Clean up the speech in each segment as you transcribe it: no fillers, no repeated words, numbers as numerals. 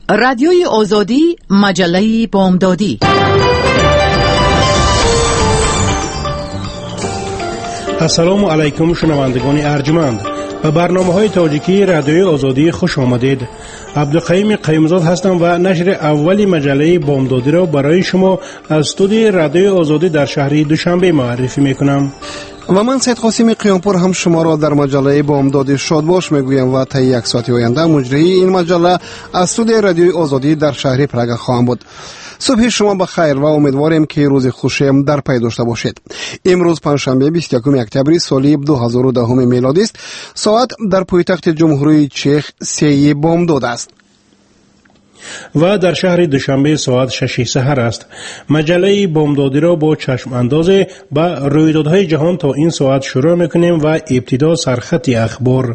رادیوی آزادی، مجله بامدادی. السلام علیکم شنوندگان ارجمند. به برنامه‌های تاجیکی رادیوی آزادی خوش آمدید. عبدالقیم قیمزاد هستم و نشر اولی مجله بامدادی را برای شما از استودیوی رادیوی آزادی در شهر دوشنبه معرفی میکنم. و من سید قاسم قیامپور هم شما را در مجله بامدادی شاد باش میگویم و تا یک ساعت آینده مجری این مجله از استودیوی رادیوی آزادی در شهر پراگ خواهم بود. صبح شما بخیر و امیدواریم که روز خوشی در پی داشته باشید. امروز پنجشنبه 21 اکتبر سال 2010 میلادی است. ساعت در پایتخت جمهوری چک 3 بامداد است و در شهر دوشنبه ساعت 6 سحر است. مجله بامدادی را با چشم اندازه به رویدادهای جهان تا این ساعت شروع میکنیم و ابتدا سرخط اخبار.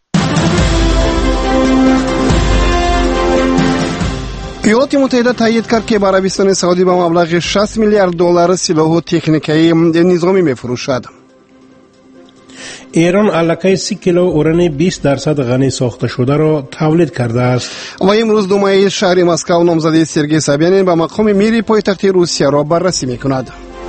ایالات متحده تایید کرد که به عربستان سعودی به مبلغ 60 میلیارد دلار سلاح و تکنیکای نظامی میفروشد. ایران الکی 30 کیلو اوران 20% غنی ساخته شده را تولید کرده است. و امروز دومای شهر مسکو نامزدی سرگئی سابیانین به مقام میری پایتخت روسیه را بررسی میکند.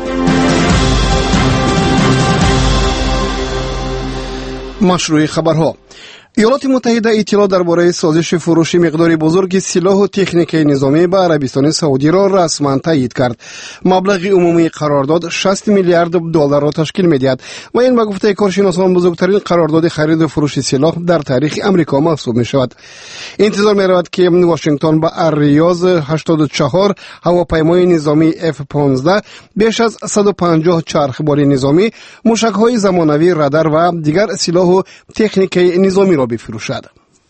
مشروع خبرها. ایالات متحده اطلاع درباره سازش فروش مقدار بزرگی سلاح و تکنیکای نظامی به عربستان سعودی را رسما تایید کرد. مبلغ عمومی قرارداد 60 میلیارد دلار را تشکیل می‌دهد و این به گفته کارشناسان بزرگترین قرارداد خرید و فروش سلاح در تاریخ امریکا محسوب می‌شود. انتظار می‌رود که واشنگتن با اریاز 84 هواپیمای نظامی F-15 بیش از 150 چرخبال نظامی، موشک‌های زمانوی، رادار و دیگر سلاح و تکنیکای نظامی را بفروشد.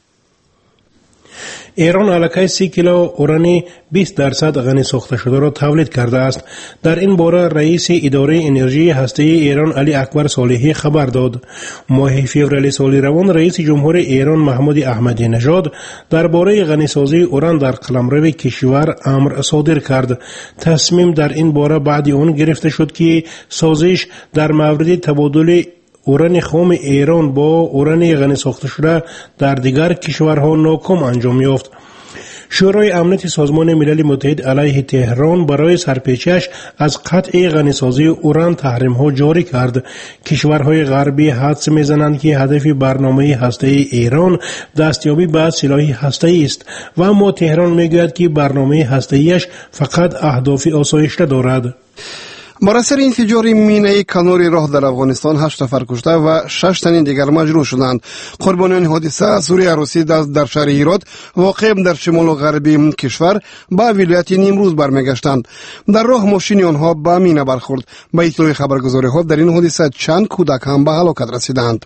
ایران الکی 30 کیلو اوران 20% غنی ساخته شده را تولید کرده است. در این باره رئیس اداره انرژی هسته‌ای ایران علی اکبر صالحی خبر داد. ماه فوریه سال روان رئیس جمهور ایران محمد احمدی نژاد درباره غنیسازی اوران در قلمرو کشور امر صادر کرد. تصمیم در این باره بعد آن گرفته شد که سازش در مورد تبادل اوران خام ایران با اوران غنی ساخته شده در دیگر کشورها ناکام انجام یافت. شورای امنیت سازمان ملل متحد علیه تهران برای سرپیچیش از قطع غنیسازی اوران تحریم‌ها جاری کرد. کشورهای غربی حدس می‌زنند که هدف برنامه هسته‌ای ایران دستیابی به سلاح هسته‌ای است و اما تهران می‌گوید که برنامه هسته‌ایش فقط اهداف آسایشته دارد. بر اثر انفجار مینه کناری راه در افغانستان 8 نفر کشته و 6 تن دیگر مجروح شدند. قربانیان حادثه سوری عروسی در شهر هرات واقع در شمال و غربی کشور به ولایت نیمروز برمیگشتند. در راه ماشین آنها به مینه برخورد. به اطلاع خبرگزاری‌ها در این حادثه چند کودک هم به هلاکت رسیدند.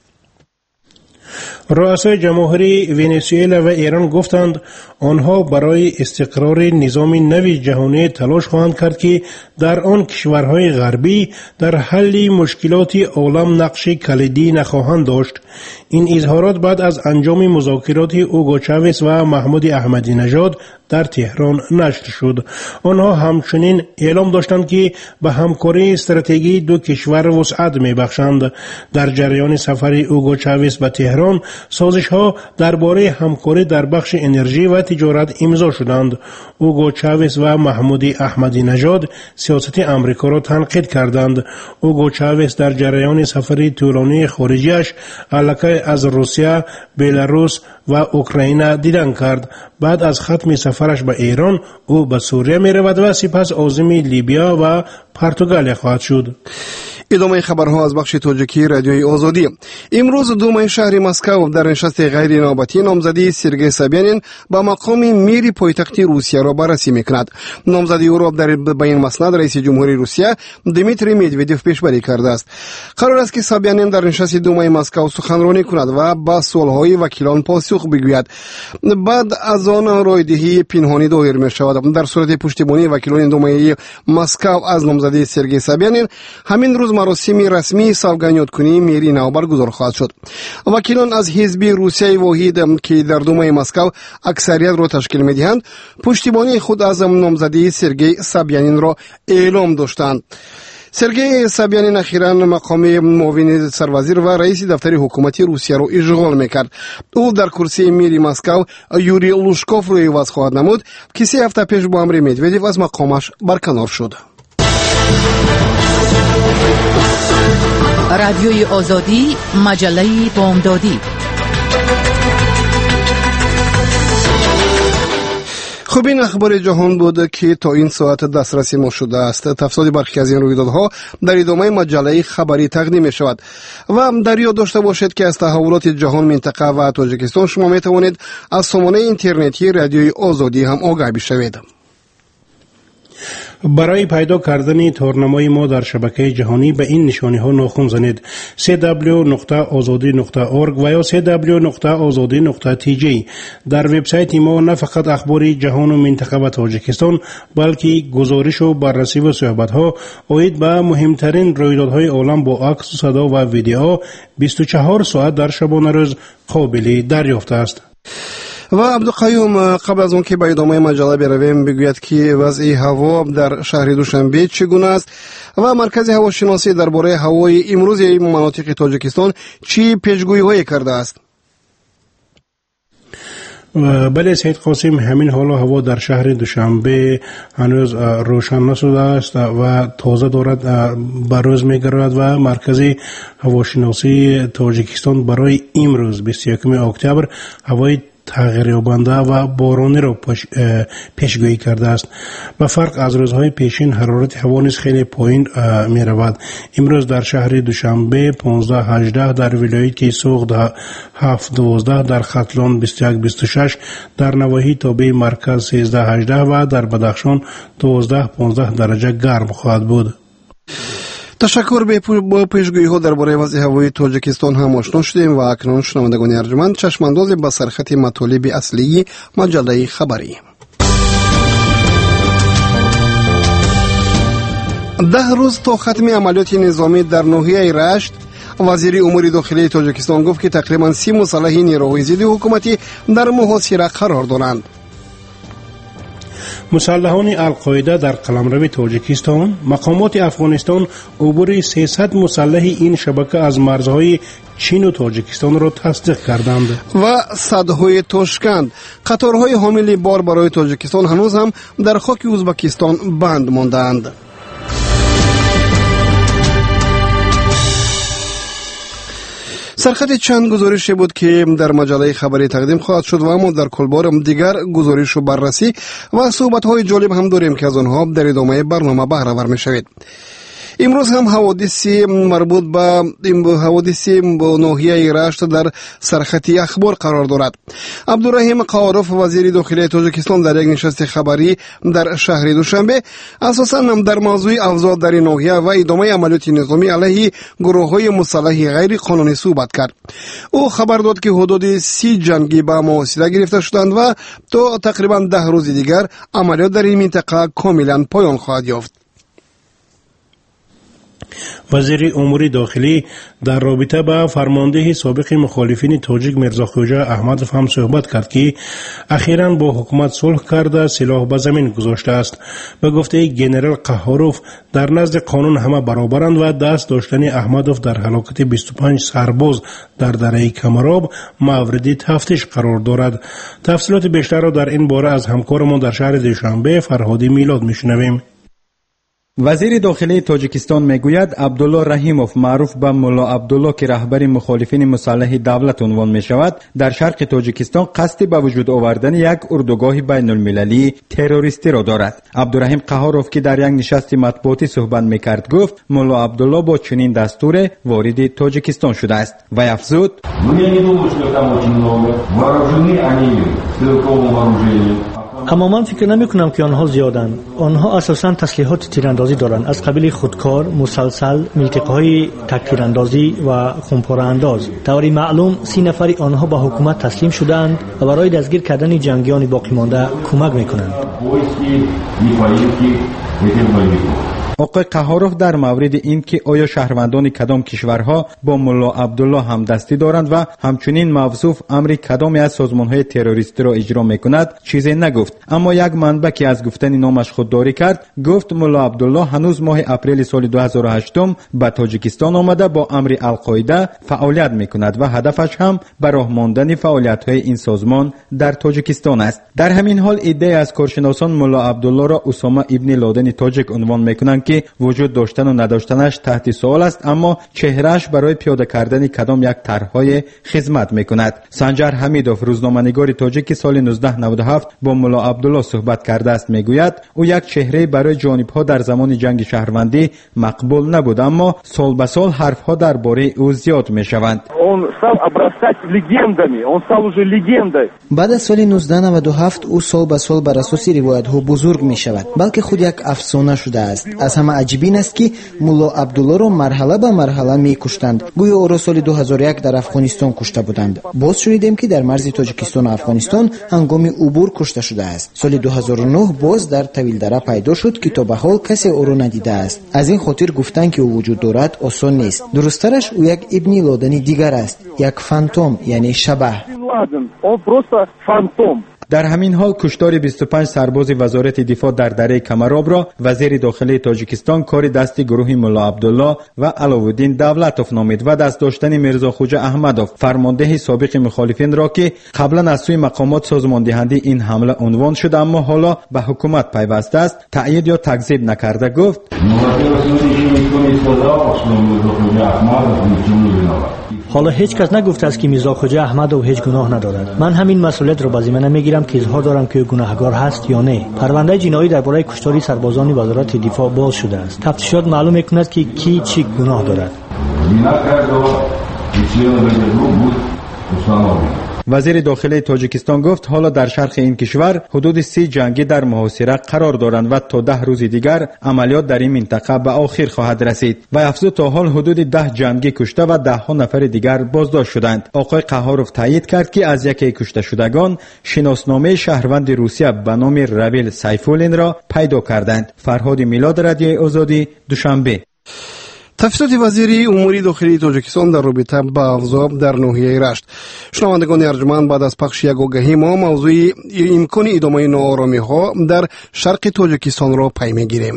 رؤسای جمهوری ونزوئلا و ایران گفتند آنها برای استقرار نظام نوی جهانی تلاش خواهند کرد که در آن کشورهای غربی در حل مشکلات عالم نقش کلیدی نخواهند داشت. این اظهارات بعد از انجام مذاکرات اوگو چاوز و محمود احمدی نژاد در تهران نشر شد. آنها همچنین اعلام داشتند که به همکاری استراتژی دو کشور وسعت می‌بخشند. در جریان سفر اوگو چاوز به تهران سازش‌ها درباره همکاری در بخش انرژی و تجارت امضا شدند. اوگو چاوز و محمود احمدی نژاد سیاست آمریکا را تنقید کردند. اوگو چاوز در جریان سفر طولانی خارجیش الکی از روسیه، بلاروس و اوکراین دیدن کرد. بعد از ختم سفرش به ایران او به سوریه می رود و سپس عازم لیبیا و پرتغال خواهد شد. ادامه خبرها از بخش تاجیکی رادیوی آزادی. امروز دومای شهر مسکو در نشست غیر نوبتی نامزدی سرگئی سابیانین با مقام میری پایتخت روسیه را بررسی میکند. نامزدی او را در بیان مسند رئیس جمهوری روسیه دیمیتری مدودوف پیشبری کرده است. قرار است که سابیانین در نشست دومای مسکو سخنرانی کند و با سوالهای وکیلان پاسخ بگوید. بعد از آن رایدهی پنهانی دایر می شود. در صورت پشتیبانی وکیلان دومای مسکو از نامزدی سرگئی سابیانین همین روز مراسم رسمی سوگندی‌کنی میری نو برگزار خواهد شد. وکیلان از حزب روسیه واحد که در دومای مسکو اکثریت را تشکیل می‌دهند پشتیبانی خود از نامزدی سرگئی سابیانین را اعلام داشتند. سرگئی سابیانین اخیراً مقام معاون سروزیر و رئیس دفتر حکومتی روسیه را اشغال میکرد. او در کرسی میری مسکو یوری لوشکوف را عوض خواهد نمود که 3 هفته پیش با امر مدودیف از مقامش برکنار شد. رادیوی آزادی، مجله بامدادی. خب این اخبار جهان بود که تا این ساعت دسترسی ما شده است. تفصیل برخی از این رویدادها در ادامه مجله خبری تقدیم می شود و در یاد داشته باشید که از تحولات جهان، منطقه و تاجیکستان شما می توانید از سامانه اینترنتی رادیوی آزادی هم آگاه بشوید. برای پیدا کردن تورنمای ما در شبکه جهانی به این نشانی ها ناخن زنید: www.azadi.org و یا www.azadi.tj. در وبسایت ما نه فقط اخبار جهان و منطقه و تاجیکستان، بلکه گزارش و بررسی و صحبت ها اوید به مهمترین رویدادهای عالم با عکس و صدا و ویدیو 24 ساعت در شبانه روز قابل دریافت است. و عبدالقیوم، قبل از اون که به ادامه مجله برویم بگوید که وضع هوا در شهر دوشنبه چگونه است و مرکز هواشناسی درباره هوای امروز مناطق تاجیکستان چی پیشگویی‌هایی کرده است؟ بله سید قاسم، همین حالا هوا در شهر دوشنبه هنوز روشن نشده است و تازه دارد بروز می‌گردد و مرکز هواشناسی تاجیکستان برای امروز 21 اکتبر هوای تغییر‌یابنده و بارانی را پیشگویی کرده است. به فرق از روزهای پیشین حرارت هوا نیز خیلی پایین می رود. امروز در شهر دوشنبه 15-18، در ولایت سوغد 7-12، در ختلان 21-26، در نواحی تابع مرکز 13-18 و در بدخشان 12-15 درجه گرم خواهد بود. تشکر. با پیشگویی ها درباره وضع هوایی تاجیکستان هم آشنا شدیم و اکنون شنوندگان ارجمند چشمانداز به سرخط مطالب اصلی مجله خبری. 10 روز تا ختم عملیات نظامی در ناحیه رشت، وزیر امور داخلی تاجیکستان گفت که تقریبا 30 مسلح نیروهای ضد حکومتی در محاصره قرار دارند. مسلحان القاعده در قلمرو تاجیکستان، مقامات افغانستان عبور 300 مسلح این شبکه از مرزهای چین و تاجیکستان را تصدیق کردند. و صدهای تاشکند، قطارهای حامل بار برای تاجیکستان هنوز هم در خاک ازبکستان بند ماندند. سرخط چند گزارش بود که در مجله خبری تقدیم خواهد شد و اما در کلبار دیگر گزارش و بررسی و صحبت‌های جالب هم داریم که از آنها در ادامه برنامه بهره ور می‌شوید. امروز هم حوادثی مربوط به ناحیه رشت در سرخط اخبار قرار دارد. عبدالرحیم قهاروف، وزیر داخلی تاجیکستان، در یک نشست خبری در شهر دوشنبه اساساً در موضوع اوضاع در ناحیه و ادامه عملیات نظامی علیه گروه‌های مسلح غیر قانونی صحبت کرد. او خبر داد که حدود 30 جنگی به محاصره گرفته شدند و تا تقریباً 10 روز دیگر عملیات در این منطقه کاملاً پایان خواهد یافت. وزیر امور داخلی در رابطه با فرمانده سابق مخالفین تاجیک میرزا خوجا احمدوف هم صحبت کرد که اخیراً با حکومت صلح کرده سلاح به زمین گذاشته است. به گفته گنرال قهاروف، در نزد قانون همه برابرند و دست داشتن احمدوف در هلاکت 25 سرباز در دره کمراب مورد تفتیش قرار دارد. تفصیلات بیشتر را در این باره از همکارمان در شهر دوشنبه فرهادی میلاد میشنویم. وزیر داخلی تاجیکستان میگوید عبدالله رحیموف، معروف به ملا عبدالله که رهبر مخالفین مسلح دولت عنوان می شود، در شرق تاجیکستان قصد به وجود آوردن یک اردوگاه بین المللی تروریستی را دارد. عبدالرحیم قهاروف که در یک نشست مطبوعاتی صحبت میکرد گفت ملا عبدالله با چنین دستور وارد تاجیکستان شده است و افزود اما من فکر نمی کنم که آنها زیادند. آنها اساساً تسلیحات تیراندازی دارند، از قبیل خودکار، مسلسل، ملتقه‌های تک‌تیراندازی و خمپاره انداز. طوری معلوم 30 نفری آنها به حکومت تسلیم شدند و برای دستگیر کردن جنگیان باقی مانده کمک می‌کنند. آقای قهاروف در مورد این که آیا شهروندان کدام کشورها با ملا عبدالله همدستی دارند و همچنین موصوف امر کدامی از سازمانهای تروریستی را اجرا میکند چیزی نگفت، اما یک منبع که از گفتن نامش خودداری کرد گفت ملا عبدالله هنوز ماه اپریل سال 2008 به تاجیکستان آمده با امر القاعده فعالیت میکند و هدفش هم به راه ماندن فعالیت‌های این سازمان در تاجیکستان است. در همین حال ایده از کارشناسان ملا عبدالله را اسامه ابن لادن تاجیک عنوان میکنند که وجود داشتن و نداشتنش تحت سوال است، اما چهرهش برای پیاده کردن کدام یک طرح‌های خدمت میکند. سنجر حمیدوف روزنامه‌نگار تاجیک سال 1997 با ملا عبدالله صحبت کرده است، میگوید او یک چهره برای جانب‌ها در زمان جنگ شهروندی مقبول نبود، اما سال به سال حرف‌ها درباره او زیاد میشوند. بعد از سال 1997 او سال به سال بر اساس روایت‌ها بزرگ میشود، بلکه خود یک افسانه شده است. از همه عجیب این است که ملا عبدالله را مرحله به مرحله میکشتند. گویا او را سال 2001 در افغانستان کشته بودند. باز شنیدیم که در مرز تاجیکستان و افغانستان هنگام عبور کشته شده است. سال 2009 باز در طویلدره پیدا شد که تا به حال کسی او را ندیده است. از این خاطر گفتن که او وجود دارد آسان نیست. درسترش او یک ابن لادن دیگر است، یک فانتوم یعنی شبح. در همین حال کشتار 25 سرباز وزارت دفاع در دره کمراب را وزیر داخلی تاجیکستان کار دست گروه ملا عبدالله و علاءالدین دولتوف نامید و دست داشتن میرزا خوجا احمدوف فرمانده سابق مخالفین را که قبلا از سوی مقامات سازماندهنده این حمله عنوان شد اما حالا به حکومت پیوسته است تأیید یا تکذیب نکرده گفت حالا هیچ کس نگفته است که میرزا خوجا احمدوف هیچ گناه ندارد. من همین مسئولیت را به ذمه میگیرم که اظهار دارم که گناهکار هست یا نه. پرونده جنایی درباره کشتاری سربازان وزارت دفاع باز شده است. تفتیشات معلوم میکند که کی چی گناه دارد. وزیر داخلی تاجیکستان گفت حالا در شرق این کشور حدود 30 جنگی در محاصره قرار دارند و تا 10 روز دیگر عملیات در این منطقه به آخر خواهد رسید و افزود تا حال حدود 10 جنگی کشته و 10 نفر دیگر بازداشت شدند. آقای قهاروف تایید کرد که از یکی کشته شدگان شناسنامه شهروند روسیه به نام رویل سیفولین را پیدا کردند. فرهاد میلاد، رادیوی آزادی، دوشنبه. تفسیرات وزیر امور داخلی تاجیکستان در رابطه با افزاب در ناحیه رشت. شنوندگان ارجمند، بعد از پخش یک آگهی ما موضوع امکان ادامه ناآرامی ها در شرق تاجیکستان را پی میگیریم.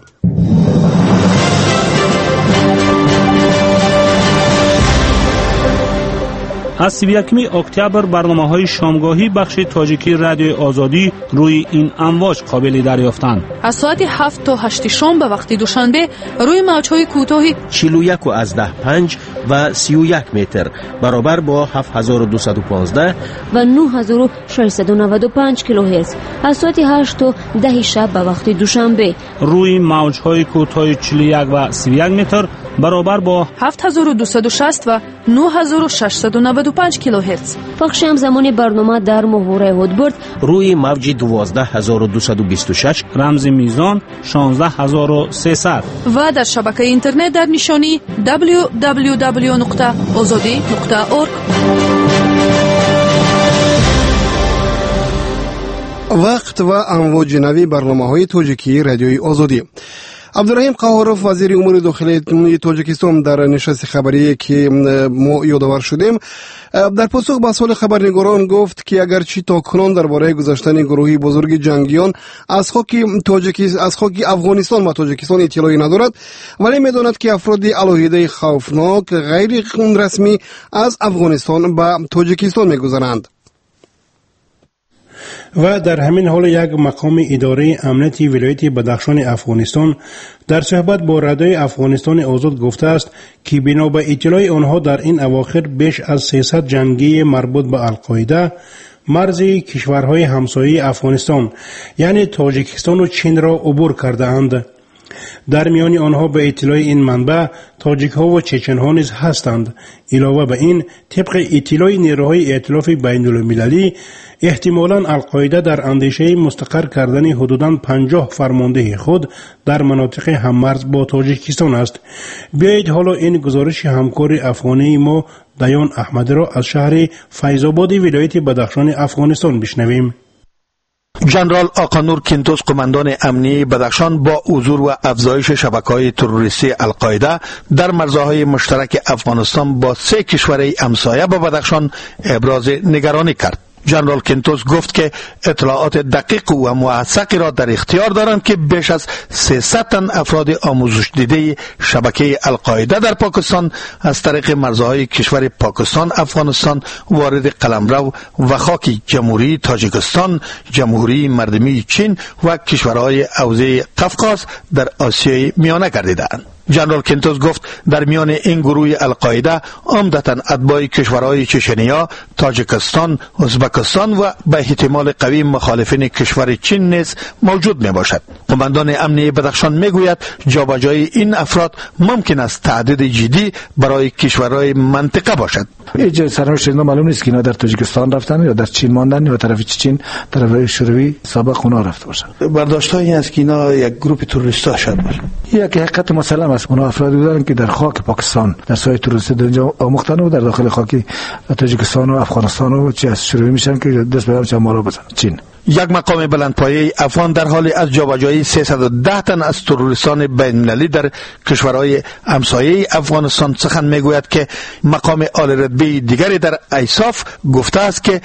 از 31 اکتبر برنامه‌های شامگاهی بخش تاجیکی رادیوی آزادی روی این امواج قابل دریافتند. از ساعت 7 تا 8 شام به وقت دوشنبه روی موج‌های کوتاه 41.5 و 31 متر برابر با 7215 و 9695 کیلوهرتز از ساعت 8 تا 10 شب به وقت دوشنبه روی موج‌های کوتاه 41 و 31 متر برابر با 7260 و 9695 کیلوهرتز. پخش همزمان برنامه در محور هودبرد روی موج 12226 رمز میزان 16300 و در شبکه اینترنت در نشانی www.azadi.org. وقت و امواج نوی برنامه‌های تاجیکی رادیوی آزادی. عبدالرحیم قهاروف وزیر امور داخلی تاجیکستان در نشست خبری که ما یادآور شدیم در پاسخ به سوال خبرنگاران گفت که اگرچه تاکنون درباره گذشتن گروهی بزرگ جنگیان از خاک افغانستان و تاجیکستان اطلاعی ندارد، ولی میداند که افراد علاهیده خوفناک غیر رسمی از افغانستان به تاجیکستان میگذرند. و در همین حال یک مقام اداره امنیتی ولایت بدخشان افغانستان در صحبت با رادیوی افغانستان آزاد گفته است که بنا به اطلاع آنها در این اواخر بیش از 300 جنگی مربوط به القاعده مرز کشورهای همسایه افغانستان یعنی تاجیکستان و چین را عبور کرده اند. در میان آنها به اطلاع این منبع تاجیک ها و چچن ها نیز هستند. علاوه به این طبق اطلاع نیروهای ائتلاف بین المللی احتمالاً القاعده در اندیشه مستقر کردن حدوداً 50 فرمانده خود در مناطق هممرز با تاجیکستان است. بیایید حالا این گزارش همکار افغانی ما دیان احمدی را از شهر فیض‌آباد ولایت بدخشان افغانستان بشنویم. ژنرال آقانور کینتوس قماندان امنیه بدخشان با حضور و افزایش شبکه‌های تروریستی القاعده در مرزهای مشترک افغانستان با 3 کشور همسایه با بدخشان ابراز نگرانی کرد. ژنرال کینتوس گفت که اطلاعات دقیق و موثقی را در اختیار دارند که بیش از 300 تن افراد آموزش دیده شبکه القاعده در پاکستان از طریق مرزهای کشور پاکستان، افغانستان وارد قلمرو و خاک جمهوری تاجیکستان، جمهوری مردمی چین و کشورهای حوزه قفقاز در آسیای میانه گردیدند. ژنرال کینتوس گفت در میان این گروه القاعده عمدتاً اتباع کشورهای چچنیا، تاجیکستان، ازبکستان و به احتمال قوی مخالفین کشور چین نیز موجود می باشد. قماندان امنیه بدخشان می گوید جابجایی این افراد ممکن است تهدید جدی برای کشورهای منطقه باشد. هیچ سرنوشت اینا معلوم نیست که اینا در تاجیکستان رفتن یا در چین ماندن یا طرف چین طرف شوروی سابق اونا رفته باشن. برداشت‌ها این است که اینا یک گروه تروریستا شد باشه. یک حقیقت مسلم است. اونا افرادی بودن که در خاک پاکستان در سایه تروریستی درجا آموختن و در داخل خاک تاجیکستان و افغانستان و چه از شوروی میشن که دست به دست ما رو بزنن. چین یک مقام بلندپایه افغان در حال از جابجایی 310 تن از تروریستان بین‌المللی در کشورهای همسایه افغانستان سخن میگوید که مقام عالی رتبه دیگری در ایساف گفته است که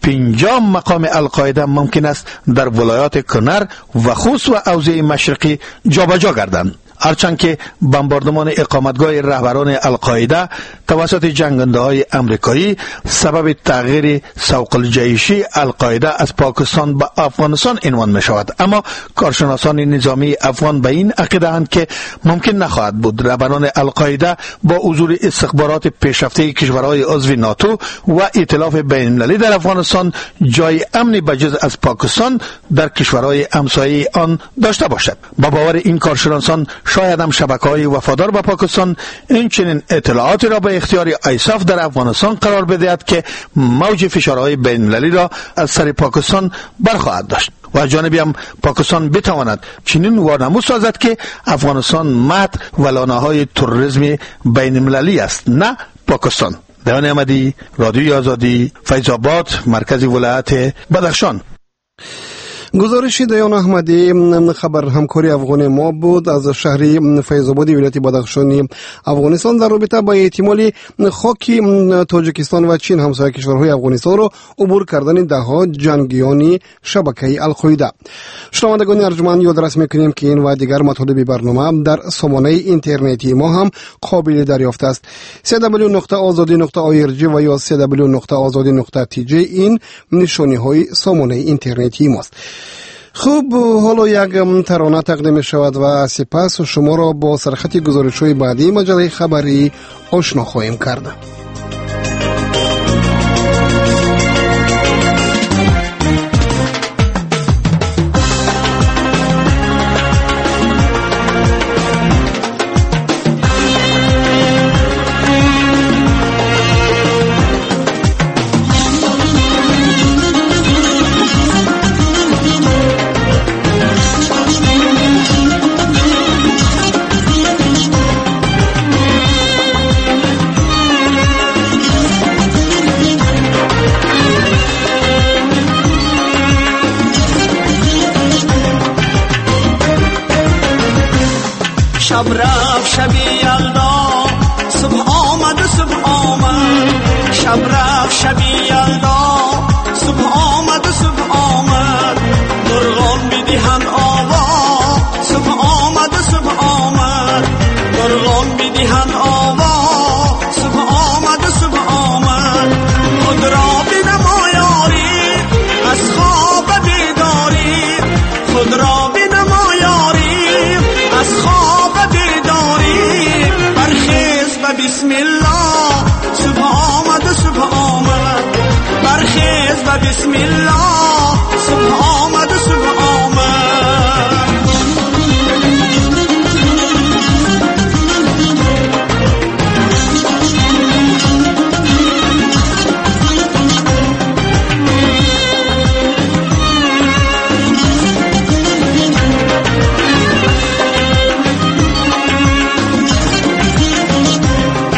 50 مقام القاعده ممکن است در ولایات کنر و خوست و حوزه مشرقی جابجا گردند. هرچند که بمباردمان اقامتگاه رهبران القاعده توسط جنگنده‌های آمریکایی سبب تغییر سوق الجیشی القاعده از پاکستان به افغانستان عنوان می شود، اما کارشناسان نظامی افغان به این عقیده اند که ممکن نخواهد بود رهبران القاعده با حضور استخبارات پیشرفته کشورهای عضو ناتو و ائتلاف بین‌المللی در افغانستان جای امنی بجز از پاکستان در کشورهای همسایه آن داشته باشد. با باور این کارشناسان شاید هم شبکه‌های وفادار به پاکستان این چنین اطلاعاتی را به اختیار ایساف در افغانستان قرار بدهد که موج فشارهای بین‌المللی را از سر پاکستان برخواهد داشت و از جانبی هم پاکستان بتواند چنین وانمود سازد که افغانستان مهد و لانه‌های تروریسم بین‌المللی است، نه پاکستان. دیان احمدی، رادیوی آزادی، فیض آباد، مرکز ولایت بدخشان. گزارش دیان احمدی خبر همکاری افغان ما بود از شهر فیض آباد ولایت بدخشان افغانستان در رابطه با احتمال خاک تاجیکستان و چین همسایه کشورهای افغانستان را عبور کردن دهها جنگیان شبکه القاعده. شنوندگان ارجمند یادداشت می‌کنیم که این و دیگر مطالب برنامه در سامانه اینترنتی ما هم قابل دریافت است. www.azadi.org و یا www.azadi.tj این نشانی‌های سامانه اینترنتی ماست. خوب، حالا یک ترانه تقدیم می شود و سپس شما را با سرخط گزارش‌های بعدی مجله خبری آشنا خواهیم کرد. شب رفت شبی یلدا صبح آمد و صبح آمد، شب رفت شبی یلدا صبح آمد و صبح آمد، مرغان میدهند آوا صبح آمد و صبح آمد، مرغان میدهند آوا صبح آمد و صبح آمد. خود را بنما یاری از خواب بیداری، خود را بنما یاری از خواب بیداری، برخیز و بسم الله صبح آمد و صبح آمد، برخیز و بسم الله صبح آمد و صبح آمد.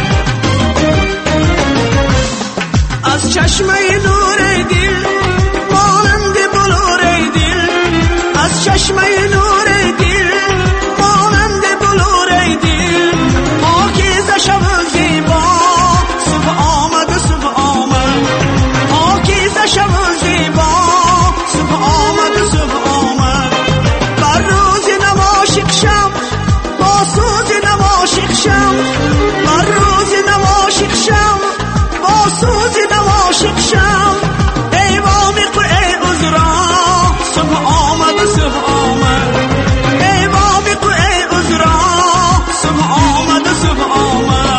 چشمه نور دل چشمه نور دل مانند بلور دل پاکیزه شب زیبا صبح آمد صبح آمد پاکیزه شب زیبا صبح آمد صبح آمد بر روز نواشق شم با سوز نواشق شم بر روز نواشق شم با سوز نواشق شم ای وامیق و ای عذرا صبح آمد صبح آمد ای وامیق و ای عذرا صبح آمد صبح آمد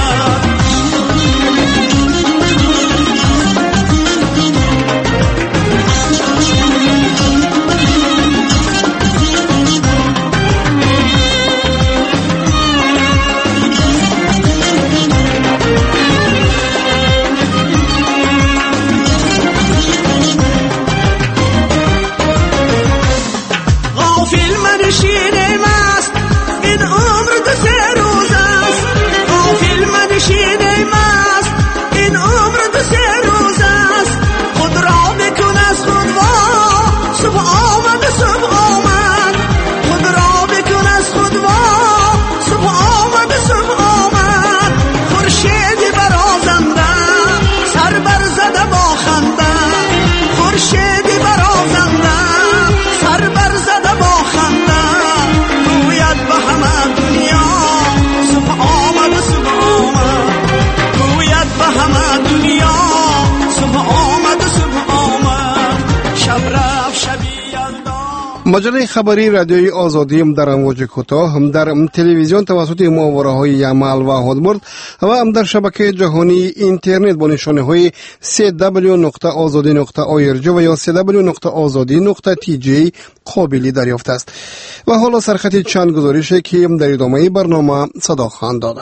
غافل منشین مست این عمر دو سه روز است غافل منشین مست این عمر دو سه روز است خود را بکن از خود وا صبح آمد صبح آمد خود را بکن از خود وا صبح آمد صبح آمد خورشید برازنده سر بر زده با خنده خورشید برازنده سر بر زده با خنده گوید به همه دنیا صبح آمد صبح آمد گوید به همه دنیا صبح آمد صبح آمد شب رفت شبی یلدا. مجله خبری رادیوی آزادی در امواج کوتاه هم در تلویزیون توسط ماهواره‌های یمل و هدمرد و هم در شبکه جهانی اینترنت با نشانه‌های www.azadi.org و یا www.azadi.tj قابل دریافت است. و حالا سرخط چند گزارشی که در ادامه برنامه صدا خواهند داد.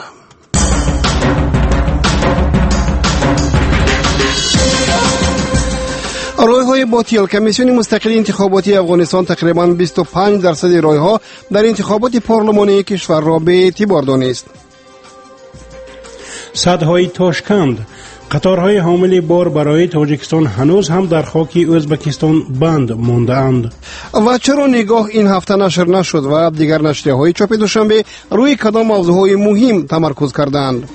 رایهای باطل. کمیسیون مستقل انتخاباتی افغانستان تقریباً 25% رایها در انتخابات پارلمانی کشور را به اعتبار دانست. صدهای تاشکند. قطارهای حامل بار برای تاجیکستان هنوز هم در خاک ازبکستان بند مانده اند. و چرا نگاه این هفته نشر نشد و دیگر نشریه‌های چاپ دوشنبه روی کدام موضوعهای مهم تمرکز کردند؟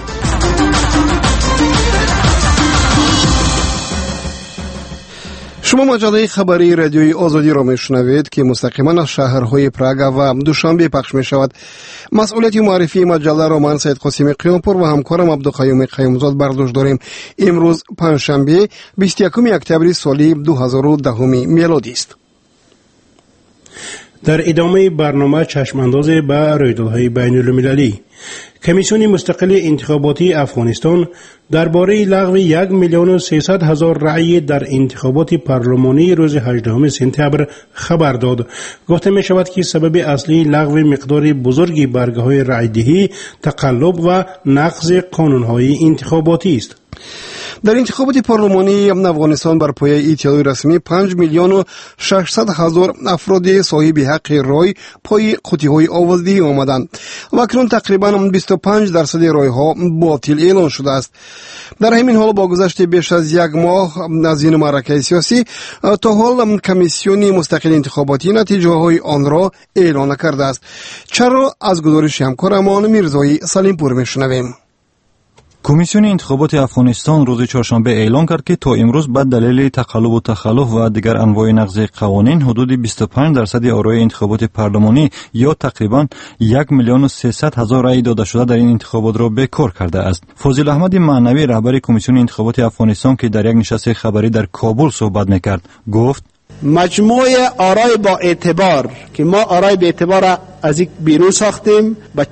شما مجله خبری رادیوی آزادی را میشنوید که مستقیما از شهرهای پراگ و دوشنبه پخش می شود. مسئولیت معرفی مجله را من سید قاسم قیامپور و همکارم عبدالقیوم قیومزاد برداشت داریم. امروز پنجشنبه 21 اکتبر سال 2010 میلادی است. در ادامه برنامه چشمانداز به رویدادهای بین المللی. کمیسیون مستقل انتخاباتی افغانستان درباره لغو 1,300,000 رأی در انتخابات پارلمانی روز 18 سپتامبر خبر داد. گفته می شود که سبب اصلی لغو مقدار بزرگی برگه‌های رأی‌دهی تقلب و نقض قانون‌های انتخاباتی است. در انتخابات پارلمانی افغانستان بر پایه اطلاع رسمی 5,600,000 افراد صاحب حق رای پای قطعه‌های آوازدهی آمدند و اکنون تقریباً 25% رای‌ها باطل اعلان شده است. در همین حال با گذشت بیش از یک ماه از این معرکه سیاسی تا حال کمیسیون مستقل انتخاباتی نتیجه‌های آن را اعلان نکرده است. چرا؟ از گزارش همکارمان میرزایی سلیمپور میشنویم. کمیسیون انتخابات افغانستان روز چهارشنبه اعلام کرد که تا امروز به دلیل تقلب و تخلف و دیگر انواع نقض قوانین حدود 25% آرای انتخابات پارلمانی یا تقریبا 1,300,000 رای داده شده در این انتخابات را بکار کرده است. فاضل احمد معنوی رهبر کمیسیون انتخابات افغانستان که در یک نشست خبری در کابل صحبت میکرد گفت مجموع آرای با اعتبار که ما آرای به اعتبار از یک بیرون ساختیم به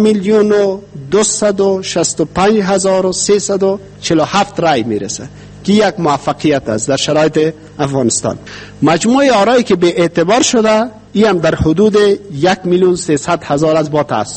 4,265,347 رای میرسه که یک موفقیت است در شرایط افغانستان. مجموع آرایی که به اعتبار شده این هم در حدود 1,300,000 است با تاسف.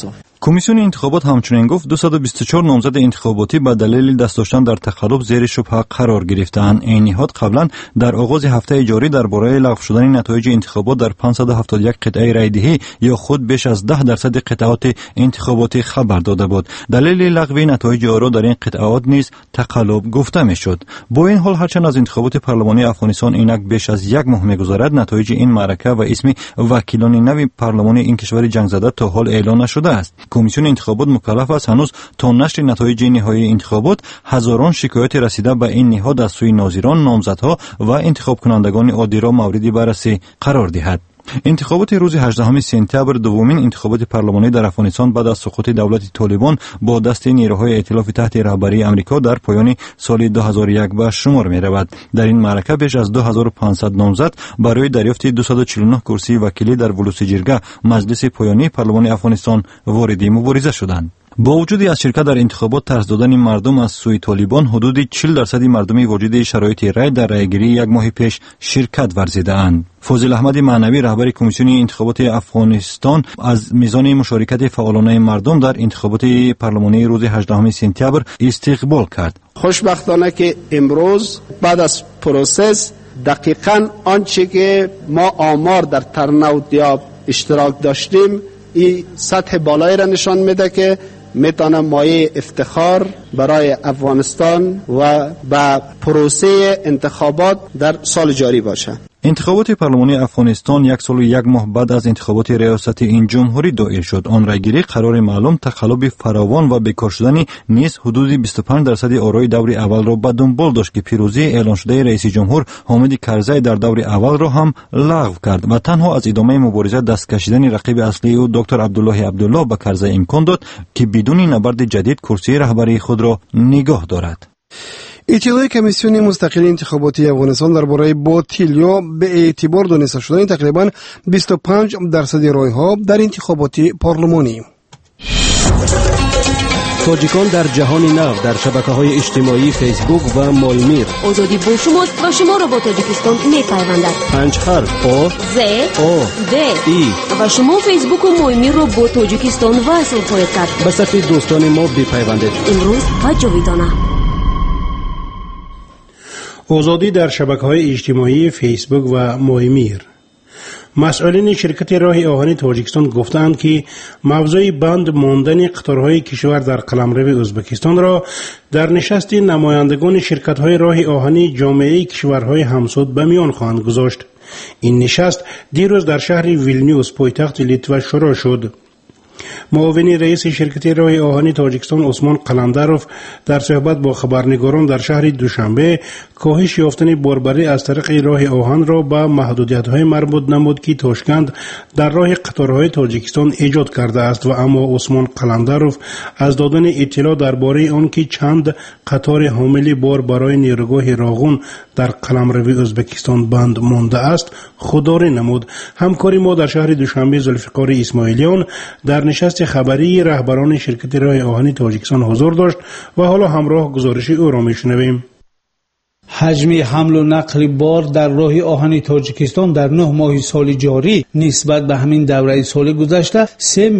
کمیسیون انتخابات همچنین گفت 224 نامزد انتخاباتی به دلیل دست داشتن در تخلف زیر شبهه قرار گرفتند. این نهاد قبلا در آغاز هفته جاری درباره لغو شدن نتایج انتخابات در 571 قطعه رایدهی یا خود بیش از 10% قطعات انتخاباتی خبر داده بود. دلیل لغو نتایج آرا در این قطعات نیز تقلب گفته میشد. با این حال هرچند از انتخابات پارلمانی افغانستان اینک بیش از یک ماه میگذرد، نتایج این معرکه و اسم وکیلان نو پارلمانی این کشور جنگ زده تا حال اعلان نشده است. کمیسیون انتخابات مکلف است هنوز تا نشر نتایج نهایی انتخابات هزاران شکایت رسیده به این نهاد از سوی ناظران، نامزدها و انتخاب کنندگان عادی را مورد بررسی قرار دهد. انتخابات روز 18 سپتامبر دومین انتخابات پارلمانی در افغانستان بعد از سقوط دولت طالبان با دست نیروهای ائتلاف تحت رهبری امریکا در پایان سال 2001 به شمار می رود. در این معرکه بیش از 2500 نامزد برای دریافت 249 کرسی وکیلی در ولوس جرگه مجلس پایانی پارلمان افغانستان وارد مبارزه شدند. با وجود از شرکت در انتخابات طرز دادن مردم از سوی طالبان، حدود 40% مردم واجد شرایط رای در رایگیری یک ماه پیش شرکت ورزیده‌اند. فاضل احمد معنوی رهبر کمیسیون انتخابات افغانستان از میزان مشارکت فعالانه مردم در انتخابات پارلمانی روز 18 سپتامبر استقبال کرد. خوشبختانه که امروز بعد از پروسس دقیقاً آنچه که ما آمار در ترنوت یا اشتراک داشتیم این سطح بالایی را نشان میده که میتونه مایه افتخار برای افغانستان و به پروسه انتخابات در سال جاری باشه. انتخابات پارلمانی افغانستان یک سال و یک ماه بعد از انتخابات ریاست این جمهوری دایر شد. آن رایگیری قرار معلوم تقلب فراوان و بیکار شدنی نیز حدود 25% آرای دور اول را به دنبال داشت که پیروزی اعلان شده رئیس جمهور حامد کرزی در دور اول را هم لغو کرد و تنها از ادامه مبارزه دست کشیدن رقیب اصلی او دکتر عبدالله عبدالله به کرزی امکان داد که بدون نبرد جدید کرسی رهبری خود را نگاه دارد. اطلاع کمیسیون مستقل انتخاباتی افغانستان درباره باطل یا به اعتبار دانسته شدن تقریبا 25% رای‌ها در انتخابات پارلمانی. تاجیکان در جهان نو در شبکه‌های اجتماعی فیسبوک و مولمیر. آزادی با شماست و شما را با تاجیکستان می‌پیوندد. 5 حرف آ ز او د ای و شما فیسبوک و مولمیر را با تاجیکستان وصل خواهید کرد. به صف دوستان ما بپیوندید. امروز و جاویدانه. آزادی در شبکه‌های اجتماعی فیسبوک و مولمیر. مسئولین شرکت راه آهن تاجیکستان گفتند که موضوع بند ماندن قطارهای کشور در قلمرو ازبکستان را در نشست نمایندگان شرکت‌های راه آهن جامعه کشورهای همسود به میان خواهند گذاشت. این نشست دیروز در شهر ویلنیوس پایتخت لیتوا شروع شد. معاون رئیس شرکت راه آهن تاجیکستان عثمان قلندروف در صحبت با خبرنگاران در شهر دوشنبه کاهش یافتن باربری از طریق راه آهن را به محدودیت‌های مربوط نمود که تاشکند در راه قطارهای تاجیکستان ایجاد کرده است و اما عثمان قلندروف از دادن اطلاع درباره آنکه چند قطار حامل بار برای نیروگاه راغون در قلمرو ازبکستان بند مانده است خودداری نمود. همکار ما در شهر دوشنبه ذوالفقار اسماعیلیان در نشست خبری رهبران شرکت راه آهن تاجیکستان حضور داشت و حالا همراه گزارش او را میشنویم. حجم حمل و نقل بار در راه آهن تاجیکستان در 9 ماه سال جاری نسبت به همین دوره سال گذشته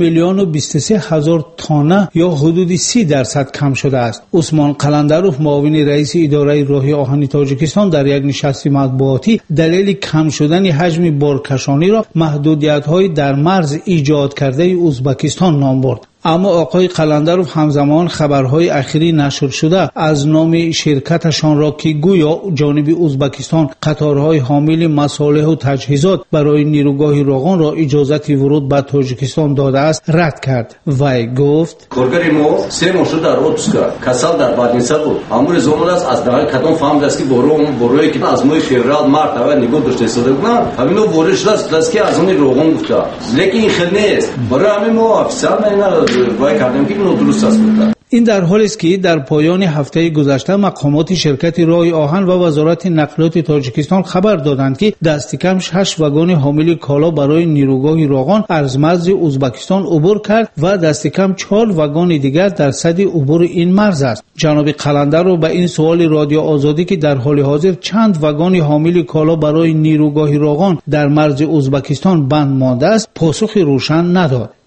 3,023,000 تانه یا حدود 30% کم شده است. عثمان قلندروف معاون رئیس اداره راه آهن تاجیکستان در یک نشست مطبوعاتی دلیل کم شدن حجم بارکشانی را محدودیت‌های در مرز ایجاد کرده ازبکستان نام برد. اما آقای قلندروف همزمان خبرهای اخیری نشر شده از نام شرکتشان را که گویا جانب ازبکستان قطارهای حامل مصالح و تجهیزات برای نیروگاه راغون را اجازت ورود به تاجیکستان داده است رد کرد. وی گفت کارگری ما 3 ماه شد در اوتسکا کسال در بادنسا بود. امروز زمان است از داخل کدام فهم است که بروی که از ما فدرال مرتبه نگاه داشته استفاده کنن همین ورش است که از اون راغون گفته لیکن این خیلی نیست برای همین ما افسر نه وای کردم که اینو درست است گفتن. این در حالی است که در پایان هفته گذشته مقامات شرکت راه آهن و وزارت نقلیات تاجیکستان خبر دادند که دست کم 6 واگن حامل کالا برای نیروگاه راغون از مرز ازبکستان عبور کرد و دست کم 4 واگن دیگر در صد عبور این مرز است. جناب قلندرو به این سوال رادیو آزادی که در حال حاضر چند واگن حامل کالا برای نیروگاه راغون در مرز ازبکستان بند مانده است پاسخی روشن نداد.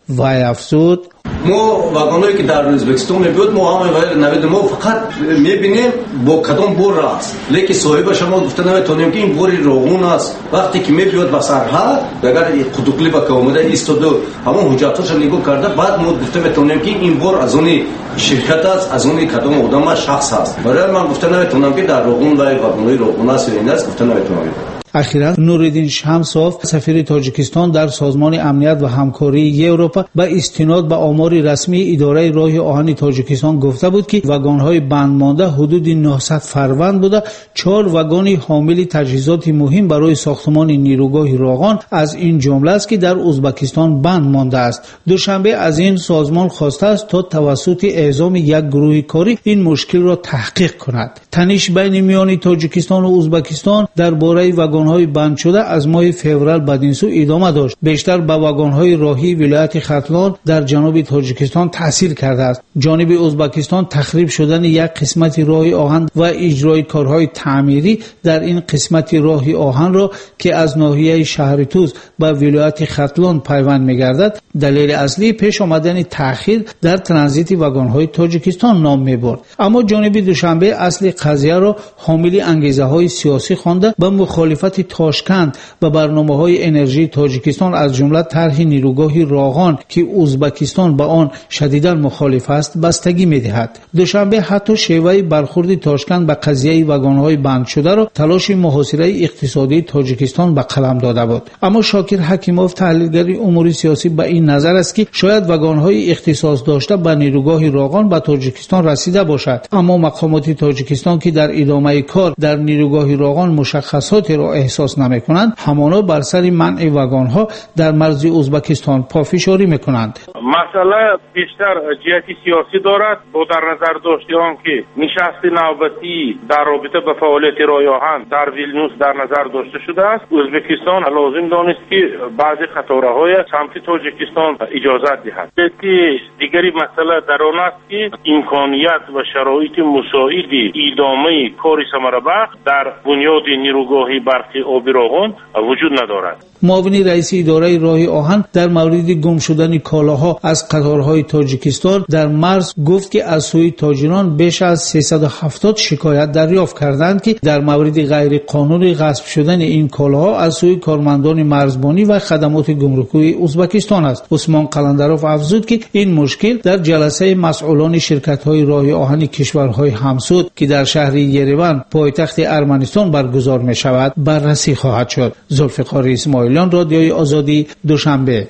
وای افزود ما واگنایی که در ازبکستان میبود ما هم نوید ما فقط میبینیم با کدام بور است، لیکن صاحب شما گفته نمیتونیم که این بوری روغون است. وقتی که میبود به سرحد اگر خودکلی با که اومده ایستادو همون حجاتش نگاه کرده، بعد ما گفته میتونیم که این بور از اون شرکت است، از اون کدام آدم شخص است. برای من گفته نمیتونم که در روغون و واگنای روغون است یا این است، گفته نمیتونم. اخیراً نورالدین شمسوف سفیر تاجیکستان در سازمان امنیت و همکاری اروپا به استناد به آمار رسمی اداره راه آهن تاجیکستان گفته بود که واگن‌های بند مانده حدود 900 فروند بوده. 4 واگن حامل تجهیزات مهم برای ساختمان نیروگاه راغان از این جمله است که در ازبکستان بند مانده است. دوشنبه از این سازمان خواسته است تا توسط اعزام یک گروه کاری این مشکل را تحقیق کند. تنش بین میان تاجیکستان و ازبکستان درباره واگن‌های بند شده از ماه فوریه بدین سو ادامه داشت. بیشتر به واگن‌های راهی ولایت ختلان در جنوب تاجیکستان تاثیر کرده است. جانب ازبکستان تخریب شدن یک قسمت راه آهن و اجرای کارهای تعمیری در این قسمت راه آهن را که از ناحیه شهر توز به ولایت ختلان پیوند می‌گردد دلیل اصلی پیش آمدن تأخیر در ترانزیت واگن‌های تاجیکستان نام می‌برد. اما جانب دوشنبه اصل قضیه را حامل انگیزه‌های سیاسی خوانده به مخالفت تاشکند و برنامه‌های انرژی تاجیکستان از جمله طرح نیروگاه راغان که ازبکستان با آن شدیداً مخالف است بستگی می‌دهد. دوشنبه حتی شیوه برخورد تاشکند به قضیه واگن‌های بند شده را تلاش محاصره اقتصادی تاجیکستان به قلم داده بود. اما شاکر حکیموف تحلیلگر امور سیاسی به این نظر است که شاید واگن‌های اختصاص داشته به نیروگاه راغان به تاجیکستان رسیده باشد، اما مقامات تاجیکستان که در ادامه کار در نیروگاه راغان مشخصات را احساس نمی‌کنند، همانا بر سر منع واگن‌ها در مرز ازبکستان پافشاری می‌کنند. مسئله بیشتر جهت سیاسی دارد. با در نظر داشته که نشست نوبتی در رابطه به فعالیت راه آهن در ویلنیوس در نظر داشته شده است، ازبکستان لازم دانست که بعضی خطرهای سمت تاجیکستان اجازت دهد. دیگری مسئله در آن است که امکانیت و شرایط مساعد ادامه کار ثمربخش در بنیاد نیروگاه برق آب راغان وجود ندارد. معاون رئیس اداره راه آهن در مورد گم شدن کالاها از قطارهای تاجیکستان در مرز گفت که از سوی تاجران بیش از 370 شکایت دریافت کردند که در مورد غیر قانونی غصب شدن این کالاها از سوی کارمندان مرزبانی و خدمات گمرکی ازبکستان است. عثمان قلندروف افزود که این مشکل در جلسه مسئولان شرکت‌های راه آهن کشورهای همسود که در شهر یریوان پایتخت ارمنستان برگزار می‌شود بررسی خواهد شد. ذوالفقار اسماعیلیان، رادیوی آزادی، دوشنبه.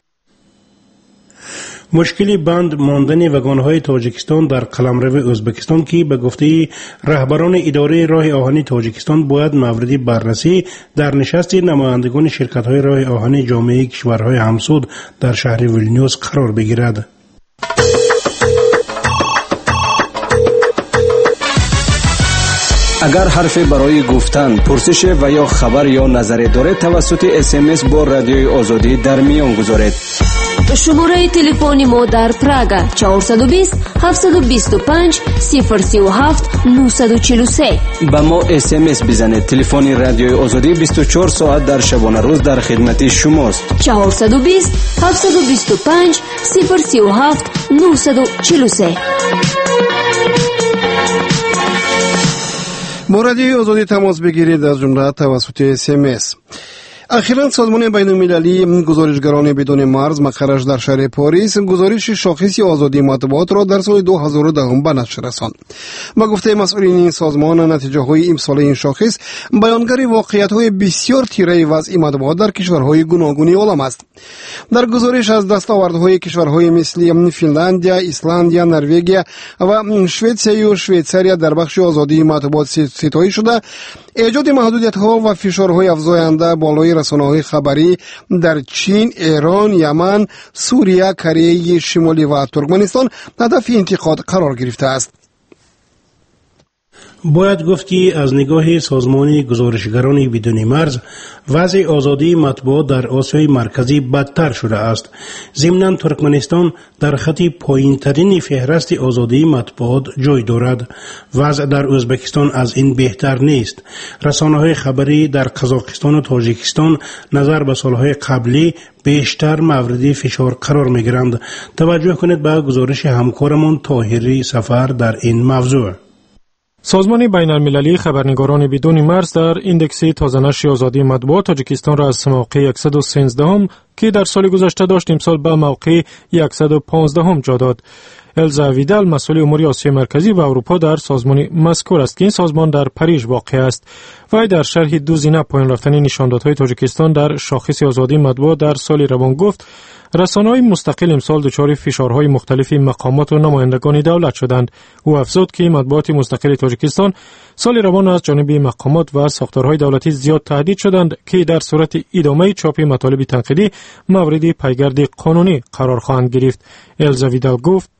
مشکلی بند ماندن واگن‌های تاجیکستان در قلمرو ازبکستان که به گفته رهبران اداره راه آهن تاجیکستان باید مورد بررسی در نشست نمایندگان شرکت‌های راه آهن جامعه کشورهای همسود در شهر ویلنیوس قرار بگیرد. اگر حرفی برای گفتن، پرسش و یا خبر یا نظری دارید توسط SMS با رادیوی آزادی در میان گذارید. شماره تلفنی ما در پراگا 420 725 037 943. با ما SMS بزنید. تلفن رادیوی آزادی 24 ساعت در شبانه روز در خدمت شماست. 420 725 037 943. با رادیوی آزادی تماس بگیرید از جمله توسط SMS. اخیراً سازمان بین‌المللی گزارشگران بدون مرز مقرش در شهر پاریس گزارش شاخص آزادی مطبوعات را در سال 2010 به نشر رساند. با گفته مسئولین این سازمان، نتیجه‌های امسال این شاخص بیانگر واقعیت‌های بسیار تیره وضع مطبوعات در کشورهای گوناگون عالم است. در گزارش از دستاوردهای کشورهای مثل فنلاندیا، ایسلندیا، نروژ و شوئدیا و شویتساریا در بخش آزادی مطبوعات ستایش شده، ایجاد محدودیت‌ها و فشارهای افزاینده بالای رسانه‌های خبری در چین، ایران، یمن، سوریه، کره شمالی و ترکمنستان هدف انتقاد قرار گرفته است. باید گفت که از نگاه سازمان گزارشگران بدون مرز وضع آزادی مطبوعات در آسیای مرکزی بدتر شده است. ضمناً ترکمنستان در خط پایین‌ترین فهرست آزادی مطبوعات جای دارد. وضع در ازبکستان از این بهتر نیست. رسانه‌های خبری در قزاقستان و تاجیکستان نظر به سالهای قبلی بیشتر مورد فشار قرار می‌گیرند. توجه کنید به گزارش همکارمان طاهری سفر در این موضوع. سازمان بین المللی خبرنگاران بدون مرز در ایندکس تازه‌نشر آزادی مطبوعات تاجیکستان را از موقع 113 که در سال گذشته داشت امسال به موقع 115 جا داد. الزا ویدال مسئول امور آسیای مرکزی و اروپا در سازمان مذکور است که این سازمان در پاریژ واقع است. وی در شرح دو زینه پایین رفتن نشاندادهای تاجیکستان در شاخص آزادی مطبوعات در سال روان گفت رسانه‌های مستقل امسال دچار فشارهای مختلف مقامات و نمایندگان دولت شدند. او افزود که مطبوعات مستقل تاجیکستان سال روان از جانب مقامات و ساختارهای دولتی زیاد تهدید شدند که در صورت ادامه چاپ مطالب تنقیدی مورد پیگرد قانونی قرار خواهند گرفت. الزا ویدال گفت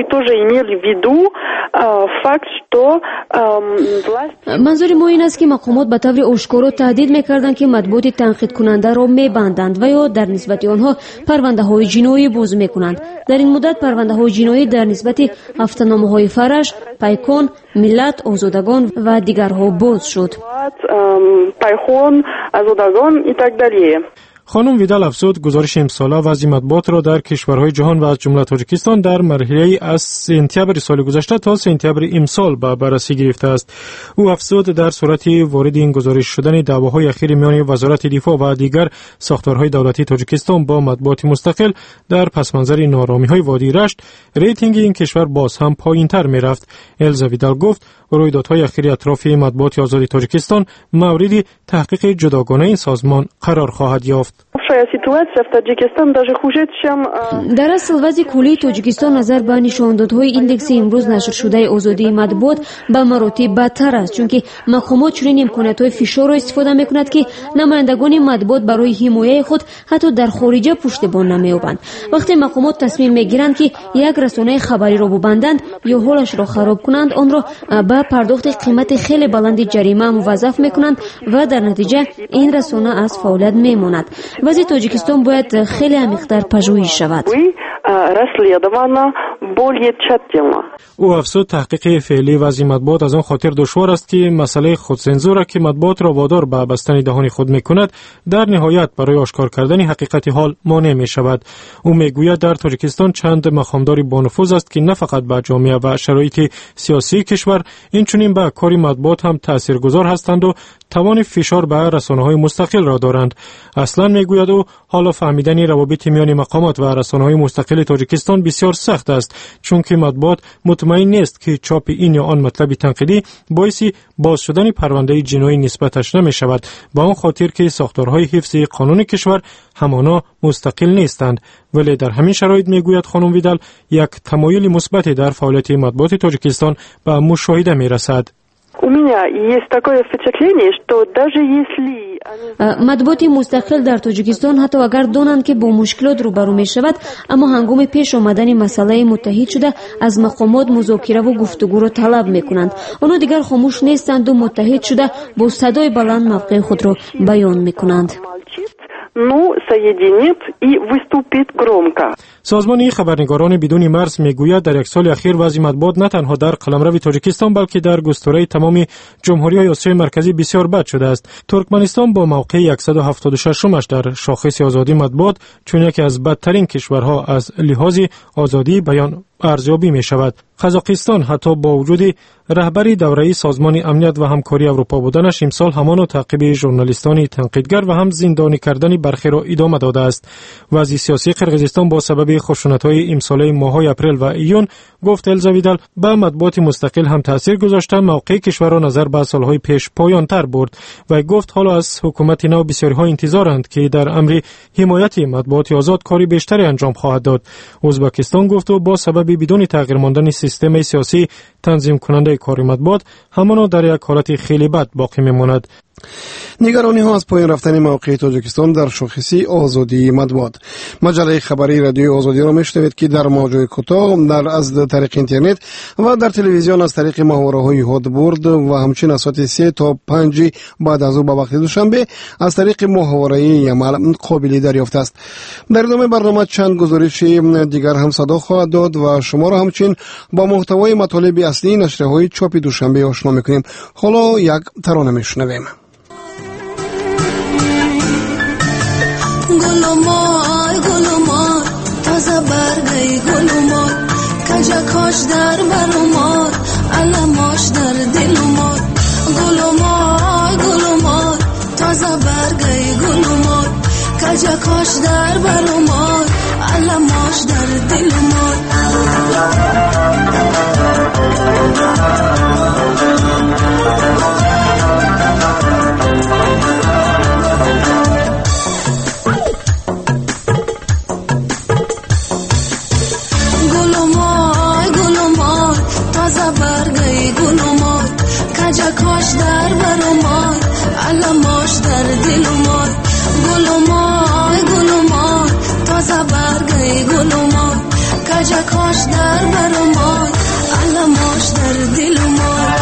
منظور ما این است که مقامات به طور آشکارا تهدید می‌کردند که مطبوعات تنقید کننده را می‌بندند و یا در نسبت آنها پرونده‌های جنایی باز می‌کنند. در این مدت پرونده‌های جنایی در نسبت هفته‌نامه‌های فرش، پیکان، ملت، آزادگان و دیگرها باز شد. خانم ویدال افزود گزارش امساله وضع مطبوعات را در کشورهای جهان و از جمله تاجیکستان در مرحله از سپتامبر سال گذشته تا سپتامبر امسال به بررسی گرفته است. او افزود در صورت وارد این گزارش شدن دعواهای اخیر میان وزارت دفاع و دیگر ساختارهای دولتی تاجیکستان با مطبوعات مستقل در پس منظر نارامی‌های وادی رشت ریتینگ این کشور باز هم پایین‌تر می‌رفت. الزا ویدال گفت رویدادهای اخیر اطراف مطبوعات آزادی تاجیکستان مورد تحقیق جداگانه این سازمان قرار خواهد یافت. در اصل وضع کلی تاجیکستان نظر به نشاندادهای ایندکس امروز نشر شده آزادی مطبوعات به مراتب بدتر است، چون که مقامات چنین امکانات‌های فشار را استفاده می‌کنند که نمایندگان مطبوعات برای حمایت خود حتی در خارج پشتیبان نمی‌یابند. وقتی مقامات تصمیم می‌گیرند که یک رسانه خبری را ببندند یا حالش را خراب کنند، آن را به پرداخت قیمت خیلی بلند جریمه موظف می‌کنند و در نتیجه این رسانه از فعالیت می‌ماند. وضع تاجیکستان باید خیلی عمیق‌تر پژوهش شود. او افزود تحقیق فعلی وضع مطبوعات از آن خاطر دشوار است که مسئله خودسنزور که مطبوعات را وادار به بستن دهان خود می‌کند در نهایت برای آشکار کردن حقیقت حال مانع می‌شود. او می‌گوید در تاجیکستان چند مقامدار بانفوذ است که نه فقط به جامعه و شرایط سیاسی کشور اینچنین به کار مطبوعات هم تاثیرگذار هستند و توان فشار به رسانه‌های مستقل را دارند. اصلا می‌گوید او حالا فهمیدن روابط میان مقامات و رسانه‌های مستقل تاجیکستان بسیار سخت است، چون که مطبوعات مطمئن نیست که چاپ این یا آن مطلب تنقیدی باعث باز شدن پرونده جنایی نسبتش نمی‌شود، به آن خاطر که ساختارهای حفظ قانون کشور همانا مستقل نیستند. ولی در همین شرایط میگوید خانم ویدال یک تمایل مثبت در فعالیت مطبوعات تاجیکستان به مشاهده می‌رسد. مطبوعات مستقل در تاجیکستان حتی اگر دانند که با مشکلات روبرو می شود، اما هنگام پیش آمدن مسئله متحد شده از مقامات مذاکره و گفتگو را طلب می کنند. آنها دیگر خاموش نیستند و متحد شده با صدای بلند موقع خود را بیان می کنند. سازمان خبرنگاران بدون مرز میگوید در یک سال اخیر وضع مطبوعات نه تنها در قلمرو تاجیکستان بلکه در گستره تمام جمهوری‌های آسیای مرکزی بسیار بد شده است. ترکمنستان با موقع 176 در شاخص آزادی مطبوعات چون یکی از بدترین کشورها از لحاظ آزادی بیان ارزیابی می شود. قزاقستان حتی با وجود رهبری دوره سازمان امنیت و همکاری اروپا بودنش امسال همان تعقیب ژورنالیستان تنقیدگر و هم زندانی کردن برخی را ادامه داده است. وضع سیاسی قرقیزستان با سبب خشونت‌های امساله ماه‌های اپریل و ایون گفت الزا ویدال به مطبوعات مستقل هم تاثیر گذاشته موقع کشور را نظر به سالهای پیش پایان‌تر برد و گفت حالا از حکومت نو بسیاری‌ها انتظارند که در امر حمایت مطبوعات آزاد کاری بیشتری انجام خواهد داد. ازبکستان گفت و با سبب بدون تغییر ماندن سیستم سیاسی تنظیم کننده کار مطبوعات همانا در یک حالت خیلی بد باقی میماند. نگرانی ها از پایین رفتن موقع تاجیکستان در شاخصی آزادی مطبوعات. مجله خبری رادیوی آزادی را میشنوید که در موجهای کوتاه از طریق اینترنت و در تلویزیون از طریق محورهای هادبورد و همچنین از ساعت 3 تا 5 بعد از او به وقت دوشنبه از طریق محوره یمل قابل دریافت است. در ادامه برنامه چند گزارش دیگر هم صدا خواهد داد و شما را همچنین با محتوای مطالب اصلی نشریه‌های چاپ دوشنبه آشنا می‌کنیم. حالا یک ترانه میشنویم. گلومار گلومار تازه برگی گلومار کجا کاش در برمار علماش در دلمار گلومار گلومار تازه برگی گلومار کجا کاش در برمار علماش در دلمار کاش در برمار علماش در دلمار گلومار گلومار تازه برگی گلومار کجا کاش در برمار علماش در دلمار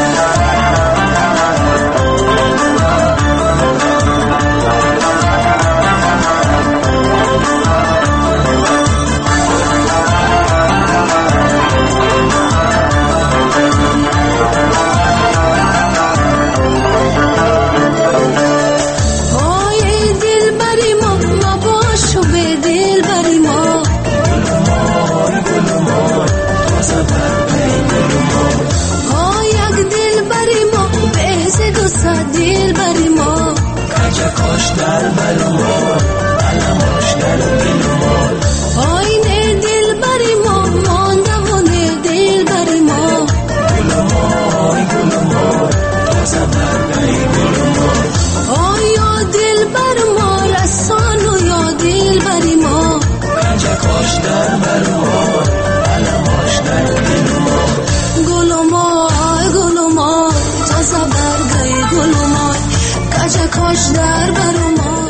کاش در برمار علماش در دلمار آینه دل بری ما ماندوانه دل بری ما گلومار گلومار تازه برگی گلومار آیا دل بر ما رسان و یا دل بری ما کجا کاش در برمار علماش در دلمار گلومار گلومار تازه برگی گلومار کجا کاش در برمار.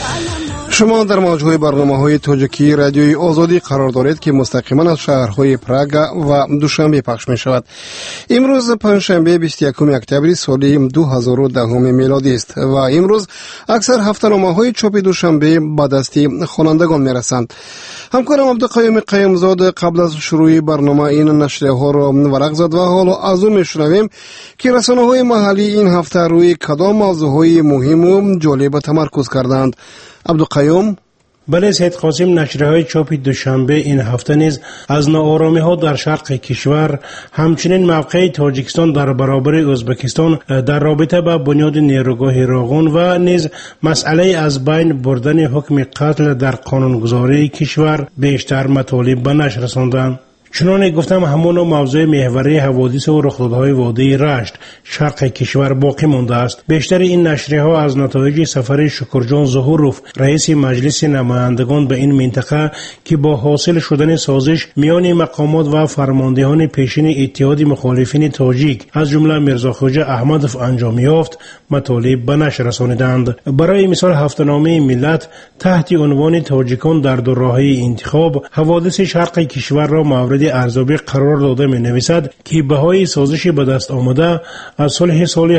شما در موجهای برنامه‌های تاجیکی رادیوی آزادی قرار دارید که مستقیما از شهرهای پراگ و دوشنبه پخش می شود. امروز پنجشنبه 21 اکتبر سال 2010 میلادی است و امروز اکثر هفته‌نامه‌های چاپ دوشنبه به دست خوانندگان می رسند. همکارم عبدالقیوم قیومزاده قبل از شروع برنامه این نشریه‌ها را ورق زد و حالا از او میشنویم که رسانه‌های محلی این هفته روی کدام موضوعهای مهم و جالب تمرکز کردند. عبدالقیوم. بله سید قاسم، نشریه‌های چاپ دوشنبه این هفته نیز از ناآرامی‌ها در شرق کشور، همچنین موقع تاجیکستان در برابر ازبکستان در رابطه با بنیاد نیروگاه راغون و نیز مسئله از بین بردن حکم قتل در قانونگذاری کشور بیشتر مطالب به نشر رساندند. چنانکه گفتم همون موضوع محوری حوادث و رخدادهای وادی رشت شرق کشور باقی مانده است. بیشتر این نشریه‌ها از نتایج سفر شکرجان ظهوروف رئیس مجلس نمایندگان به این منطقه که با حاصل شدن سازش میان مقامات و فرماندهان پیشین اتحاد مخالفین تاجیک از جمله میرزاخوجا احمدوف انجام یافت مطالب به نشر رسانیدند. برای مثال هفته‌نامه ملت تحت عنوان تاجیکان در دو راهه انتخاب حوادث شرق کشور را مورد ارزیابی قرار داده می نویسد که بهای سازش به دست آمده از صلح سال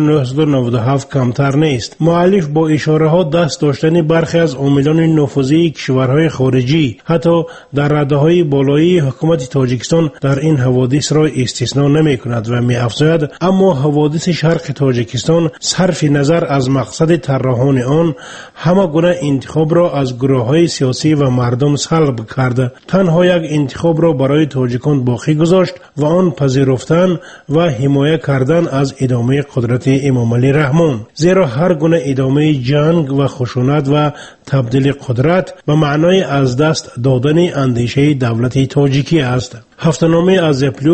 1997 کمتر نیست. مؤلف با اشاره ها دست داشتن برخی از عاملان نفوذی کشورهای خارجی حتی در رده های بالایی حکومت تاجیکستان در این حوادث را استثنا نمی کند و می افزاید اما حوادث شرق تاجیکستان صرف نظر از مقصد طراحان آن همه گونه انتخاب را از گروه های سیاسی و مردم سلب کرده. تنها یک انتخاب را برای تاجیکان باقی گذاشت و آن پذیرفتن و حمایت کردن از ادامه قدرت امام علی رحمان، زیرا هر گونه ادامه جنگ و خشونت و تبدیل قدرت به معنای از دست دادن اندیشه دولت تاجیکی است. هفته‌نامه از پلوس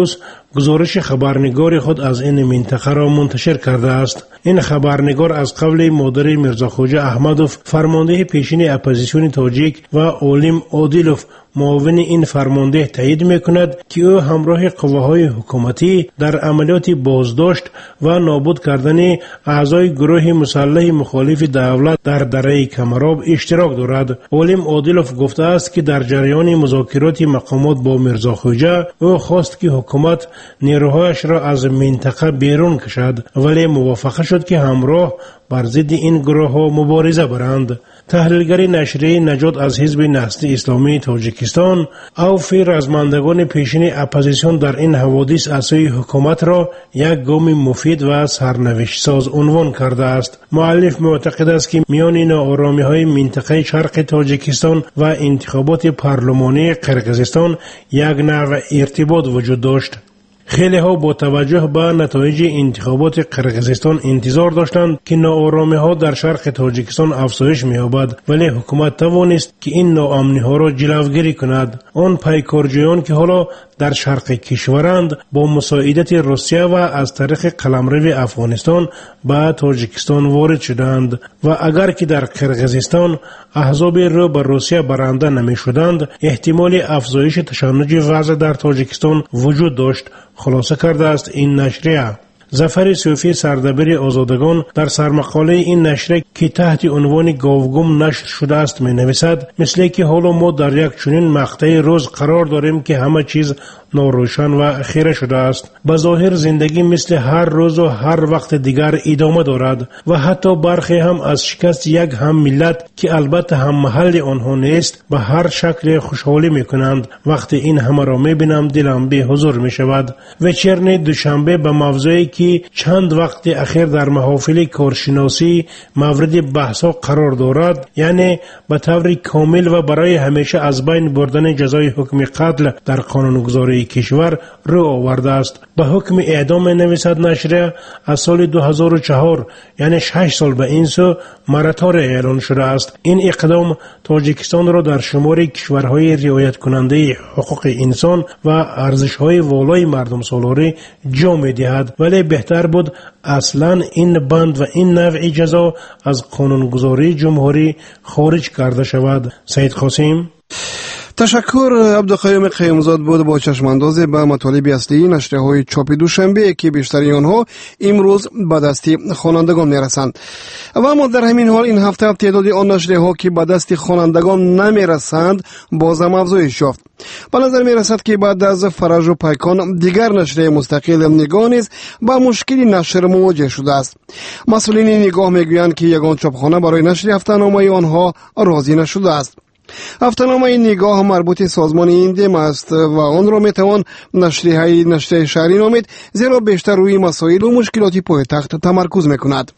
گزارش خبرنگار خود از این منطقه را منتشر کرده است. این خبرنگار از قبل مادر میرزاخوجا احمدوف فرمانده پیشین اپوزیسیون تاجیک و اولیم عادیلوف معاون این فرمانده تایید میکند که او همراه قواهای حکومتی در عملیات بازداشت و نابود کردن اعضای گروه مسلح مخالف دولت در دره کمراب اشتراک دارد. اولیم عادیلوف گفته است که در جریان مذاکرات مقامات با میرزاخوجا او خواست که حکومت نیروهایش را از منطقه بیرون کشد، ولی موافقه شد که همراه بر ضد این گروه ها مبارزه برند. تحلیلگر نشریه نجات از حزب نسل اسلامی تاجیکستان اوفی رزمندگان پیشین اپوزیسیون در این حوادث اسای حکومت را یک گام مفید و سرنوشت ساز عنوان کرده است. مؤلف معتقد است که میان ناآرامی های منطقه شرق تاجیکستان و انتخابات پارلمانی قرقیزستان یک نوع ارتباط وجود داشت. خیلی ها با توجه به نتایج انتخابات قرقیزستان انتظار داشتند که ناآرامی ها در شرق تاجیکستان افزایش می‌یابد، ولی حکومت توانست که این ناامنی ها را جلوگیری کند. آن پیکارجویان که حالا در شرق کشورند با مساعدت روسیه و از طریق قلمرو افغانستان به تاجیکستان وارد شدند و اگر که در قرقیزستان احزاب رو به روسیه برنده نمی شدند، احتمال افزایش تشنج وضع در تاجیکستان وجود داشت. خلاصه کرده است این نشریه. ظفر صوفی سردبیر آزادگان در سرمقاله این نشریه که تحت عنوان گاوگم نشر شده است می نویسد مثل که حالا ما در یک چنین مقطع روز قرار داریم که همه چیز ناروشن و خیره شده است. به ظاهر زندگی مثل هر روز و هر وقت دیگر ادامه دارد و حتی برخی هم از شکست یک هم ملت که البته هم محل آنها نیست به هر شکل خوشحالی می کنند. وقتی این همه را می بینم دلم به حضور می شود. وچرن دوشنبه به موضوعی که چند وقت اخیر در محافل کارشناسی مورد بحث قرار دارد، یعنی به طور کامل و برای همیشه از بین بردن جزای حکم قتل در قانونگذاری کشور رو آورده است. به حکم اعدام نویسد نشریه از سال 2004 یعنی 6 سال به این سو مراتور اعلان شده است. این اقدام تاجیکستان را در شمار کشورهای رعایت کننده حقوق انسان و ارزش‌های والای مردم سالاری جا می‌دهد، ولی بهتر بود اصلا این بند و این نوع جزا از قانونگذاری جمهوری خارج کرده شود. سید قاسم. تشکر. عبدالقیوم قیومزاد بود با چشمانداز به مطالب اصلی نشریه‌های چاپ دوشنبه که بیشتری آنها امروز به دست خوانندگان میرسند. و اما در همین حال این هفته تعداد آن نشریه‌ها که به دست خوانندگان نمیرسند بازم افزایش یافت. به نظر میرسد که بعد از فرج و پیکان دیگر نشریه مستقل نگاه نیز با مشکلی نشر مواجه شده است. مسئولین نگاه میگویند که یگان چاپخانه برای نشر هفته‌نامه آنها راضی نشده است. هفته‌نامه نگاه مربوط سازمان ایندم است و آن را میتوان نشریه شهری نامید، زیرا بیشتر روی مسائل و مشکلات پایتخت تمرکز میکند.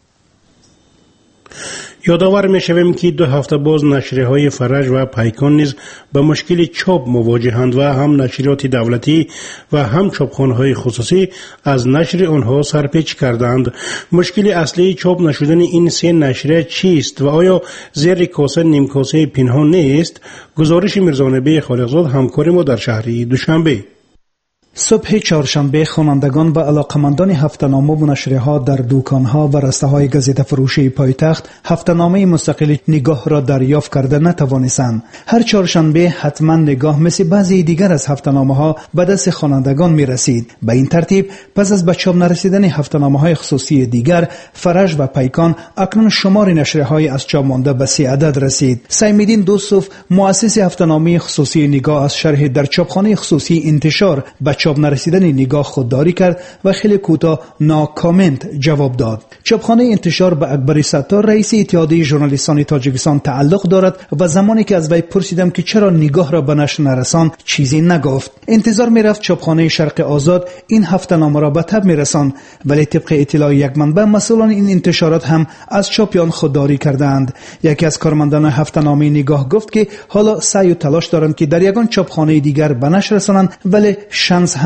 یادآور میشویم که 2 هفته باز نشریه‌های فرج و پیکان نیز به مشکل چاپ مواجهند و هم نشریات دولتی و هم چاپخانه‌های خصوصی از نشر آنها سرپیچ کردند. مشکل اصلی چاپ نشدن این 3 نشریه چیست و آیا زیر کاسه نیم کاسه پنهان نیست؟ گزارش میرزانبی خالقزاد همکار ما در شهر دوشنبه. صبح چهارشنبه خوانندگان و علاقمندان هفته‌نامه و نشریه‌ها در دکان‌ها و رسته‌های گزیده فروشی پایتخت هفته‌نامه مستقل نگاه را دریافت کرده نتوانستند. هر چهارشنبه حتما نگاه مثل بعضی دیگر از هفته‌نامه‌ها به دست خوانندگان می‌رسید. به این ترتیب پس از به چاپ نرسیدن هفته‌نامه‌های خصوصی دیگر، فرج و پیکان اکنون شمار نشریه‌های از چاپ مانده به 3 عدد رسید. سیم‌الدین دوستوف مؤسس هفته‌نامه خصوصی نگاه از شرح در چاپخانه خصوصی انتشار به چاپ نرسیدن نگاه خودداری کرد و خیلی کوتاه کامنت جواب داد. چاپخانه انتشار به اکبر ستار رئیس اتحادیه ژورنالیستان تاجیکستان تعلق دارد و زمانی که از وی پرسیدم که چرا نگاه را به نشر نرساند چیزی نگفت. انتظار میرفت چاپخانه شرق آزاد این هفته‌نامه را به تب میرساند، ولی طبق اطلاع یک منبع مسئولان این انتشارات هم از چاپ آن خودداری کردند. یکی از کارمندان هفته‌نامه نگاه گفت که حالا سعی و تلاش دارند که در یگان چاپخانه دیگر به نشر رسانند، ولی شانس هم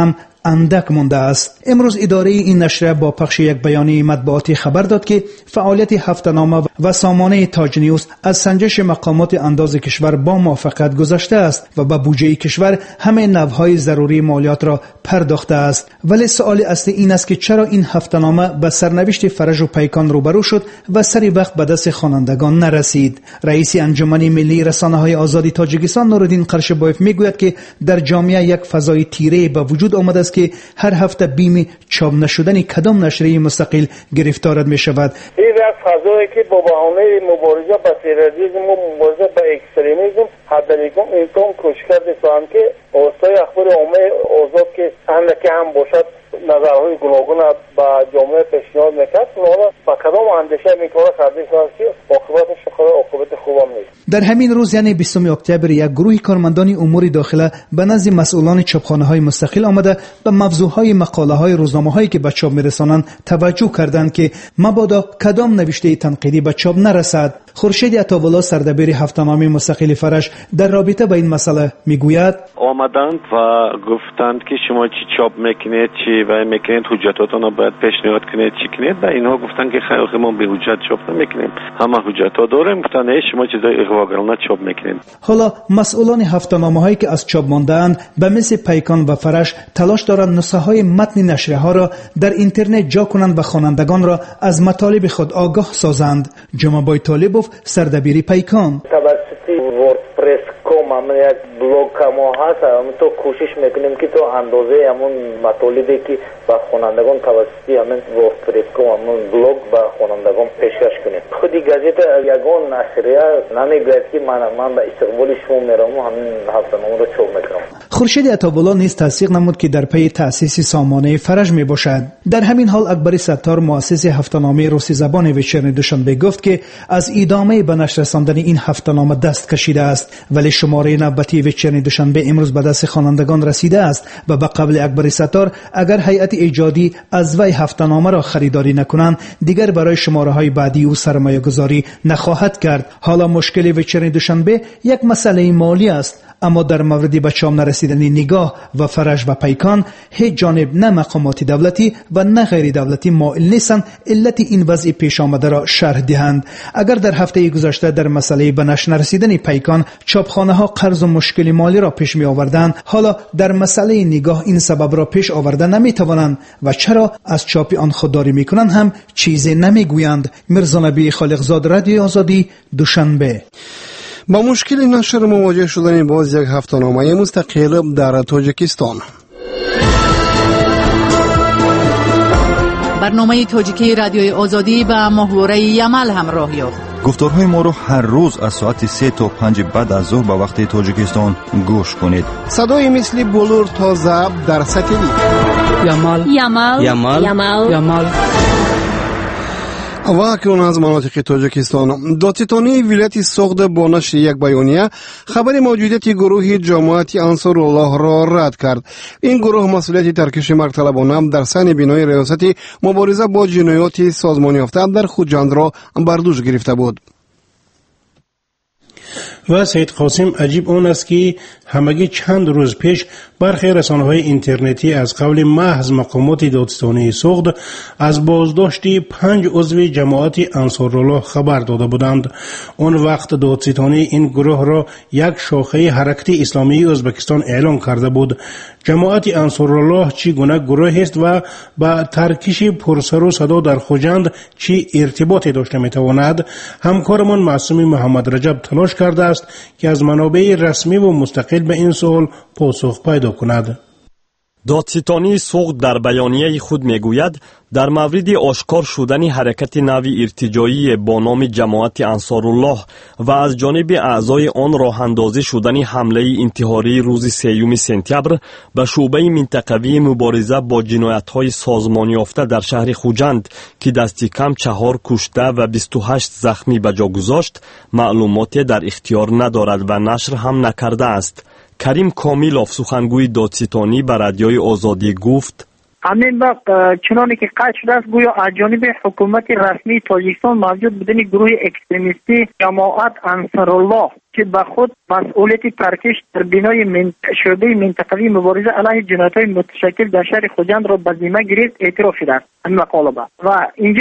اندک مانده است. امروز اداره این نشریه با پخش یک بیانیه مطبوعاتی خبر داد که فعالیت هفته‌نامه و سامانه تاج نیوز از سنجش مقامات انداز کشور با موافقت گذشته است و به بودجه کشور همه نوع‌های ضروری مالیات را پرداخته است. ولی سوال اصلی این است که چرا این هفته‌نامه به سرنوشت فرج و پیکان روبرو شد و سری وقت به دست خوانندگان نرسید. رئیس انجمن ملی رسانه‌های آزادی تاجیکستان نورالدین قرشبایف میگوید که در جامعه یک فضای تیره به وجود آمده است که هر هفته بیم چاپ نشدن کدام نشریه مستقل گرفتار می شود. این یک فضایی که با بهانه مبارزه با تروریسم و مبارزه با اکستریمیسم حداقل امکان کوشش کرده سوام که اوستای اخبار عامه آزاد که اندکی هم باشد نظرهای گوناگون با جامعه پیشنهاد میکرد، حالا با کدام اندیشه میکنه کرده سوام که عاقبتش عاقبت خوبم نیست. در همین روز یعنی 20 اکتبر یک گروه کارمندان امور داخله به نزد مسئولان چاپخانه‌های مستقل آمده به موضوعهای مقاله‌های روزنامه‌هایی که به چاپ میرسانند توجه کردند که مبادا کدام نوشته تنقیدی به چاپ نرسد. خورشید عطاوالله سردبیر هفته‌نامه مستقل فرش در رابطه با این مسئله میگوید آمدند و گفتند که شما چی چاپ میکنید، چی و میکنید، حجتاتون رو باید پیشنهاد کنید، چی کنید. و اینها گفتند که خیلی ما به حجت چاپ نمیکنیم، همه حجت‌ها داریم. گفتند شما چیزای اغواگرانه چاپ میکنید. حالا مسئولان هفته‌نامه‌هایی که از چاپ مانده‌اند به مثل پیکان و فرش تلاش دارند نسخه‌های متن نشریه‌ها را در اینترنت جا کنند و خوانندگان را از مطالب خود آگاه سازند. جمعه طالبوف سردبیر پیکان توسط وردپرس کام همون یک بلاگ ما هست، همون تو کوشش میکنیم که تو اندازه همون مطالبی که با خوانندگان توسط همون وردپرس کام همون بلاگ با خوانندگان پیشکش کنیم. خودی گازیت یگان نشریه نمیگوید که من به استقبال شما میرم و همین هفته‌نامه رو چاپ میکنم. خورشید عطاوالله نیز تصدیق نمود که در پی تأسیس سامانه فرج می باشد. در همین حال اکبر ستار مؤسس هفته‌نامه روسی زبان ویچرن دوشنبه گفت که از ادامه به نشر رساندن این هفته‌نامه دست کشیده است، ولی شماره نوبتی ویچرن دوشنبه امروز به دست خوانندگان رسیده است و به قول اکبر ستار اگر هیئت ایجادی از وی هفته‌نامه را خریداری نکنند دیگر برای شماره‌های بعدی او سرمایه‌گذاری نخواهد کرد. حالا مشکل ویچرن دوشنبه یک مسئله مالی است، اما در مورد به چاپ نرسیدن نگاه و فرج و پیکان هیچ جانب نه مقامات دولتی و نه غیر دولتی مائل نیستند علت این وضع پیش آمده را شرح دهند. اگر در هفته گذشته در مسئله به نشر نرسیدن پیکان چاپخانه‌ها قرض و مشکل مالی را پیش می آوردند، حالا در مسئله نگاه این سبب را پیش آورده نمی توانند و چرا از چاپ آن خودداری می کنند هم چیزی نمی گویند. میرزا نبی خالقزاد، رادیوی آزادی، دوشنبه. با مشکل نشر مواجه شدن باز یک هفته‌نامه مستقل در تاجیکستان. برنامه تاجیکی رادیوی آزادی به محور یمل همراه یافت. گفتارهای ما رو هر روز از ساعت 3 تا 5 بعد از ظهر به وقت تاجیکستان گوش کنید. صدای مثل بلور تا ضبط در ساتلیت. یمل. و اکنون از مناطق تاجیکستان. دادستانی ولایت سوغد با نشر یک بیانیه خبر موجودیت گروه جماعت انصار الله را رد کرد. این گروه مسئولیت ترکش مرطلبانه در سن بینای ریاست مبارزه با جنایات سازمانی یافته در خوجند را بر دوش گرفته بود. و سید قاسم عجیب اون است که همگی چند روز پیش برخی رسانه‌های اینترنتی از قول محض مقامات دادستانی سوغد از بازداشت 5 عضو جماعت انصارالله خبر داده بودند. اون وقت دادستانی این گروه را یک شاخه حرکت اسلامی ازبکستان اعلام کرده بود. جماعت انصارالله چگونه گروه است و با ترکش پرسر و صدا در خوجند چی ارتباطی داشته میتواند؟ همکارمان معصوم محمد رجب تلاش کرده است که از منابع رسمی و مستقل به این سوال پاسخ پیدا کند. دادستانی سوغد در بیانیه خود میگوید در مورد آشکار شدن حرکت نوی ارتجاعی با نام جماعت انصارالله و از جانب اعضای آن راه اندازی شدن حمله انتحاری روز 3 سپتامبر به شعبه منطقوی مبارزه با جنایت‌های سازمانی یافته در شهر خوجند که دستی کم 4 کشته و 28 زخمی به جا گذاشت معلوماتی در اختیار ندارد و نشر هم نکرده است. کریم کامیلوف سخنگوی دادستانی به رادیوی آزادی گفت همین وقت چنانه که قطع شده است گویا از جانب حکومت رسمی تاجیکستان موجود بودن گروه اکستریمیستی جماعت انصارالله که به خود مسئولیت ترکش در بینای شعبه منطقوی مبارزه علیه جنایت‌های متشکل در شهر خوجند را به ذمه گرفت اعتراف شده است این مقاله و اینجا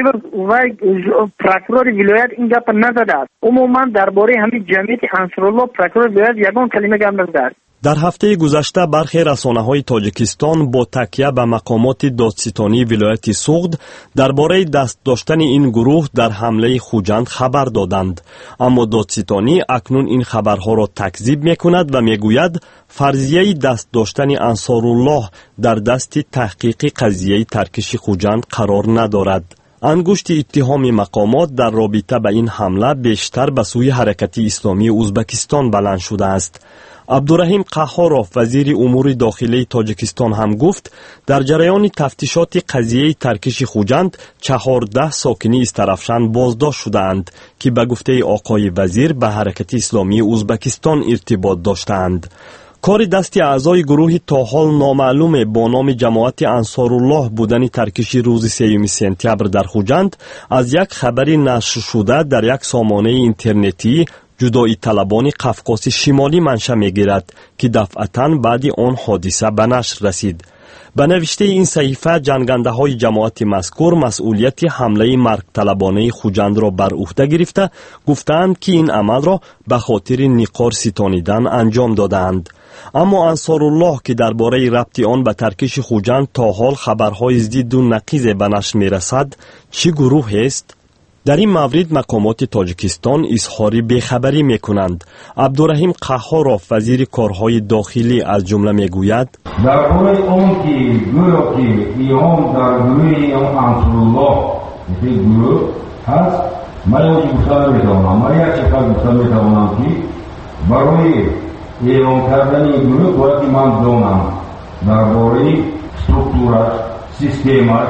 پروکورور ولایت این گپ نزده است. عموما درباره همین جمعیت انصارالله پروکورور ولایت یگان کلمه گپ نزده است. در هفته گذشته برخی رسانه‌های تاجیکستان با تکیه به مقامات دادستانی ولایت سوغد درباره دست داشتن این گروه در حمله خوجند خبر دادند، اما دادستانی اکنون این خبرها را تکذیب می‌کند و می‌گوید فرضیه دست داشتن انصارالله در دست تحقیق قضیه ترکش خوجند قرار ندارد. انگشت اتهام مقامات در رابطه به این حمله بیشتر به سوی حرکت اسلامی ازبکستان بلند شده است. عبدالرحیم قهاروف وزیر امور داخلی تاجیکستان هم گفت در جریان تفتیشات قضیه ترکش خوجند 14 ساکنی استرافشان بازداشت شدند که به گفته آقای وزیر به حرکت اسلامی ازبکستان ارتباط داشتند. کار دست اعضای گروه تا حال نامعلوم با نام جماعت انصارالله بودن ترکش روز 3 سپتامبر در خوجند از یک خبری نشر شده در یک سامانه اینترنتی جدایی طلبان قفقاز شمالی منشأ میگیرد که دفعتاً بعد آن حادثه به نشر رسید. به نوشته این صحیفه جنگنده های جماعت مذکور مسئولیت حمله مرگ طلبانه خوجند را بر عهده گرفته گفتند که این عمل را به خاطر نقار ستانیدن انجام دادند. اما انصارالله که درباره ربط آن به ترکش خوجند تا حال خبرهای ضد و نقیض به نشر میرسد چه گروه است؟ در این مورد مقامات تاجیکستان اظهار بیخبری میکنند. عبدالرحیم قهاروف وزیر کارهای داخلی از جمله میگوید درباره آن که گویا که ایران در گروه انصارالله گروه هست من یک گفتن میتوانم من یک چقدر گفتن میتوانم که برای اعلام کردن این گروه باید من دانم درباره سترکتورش سیستمش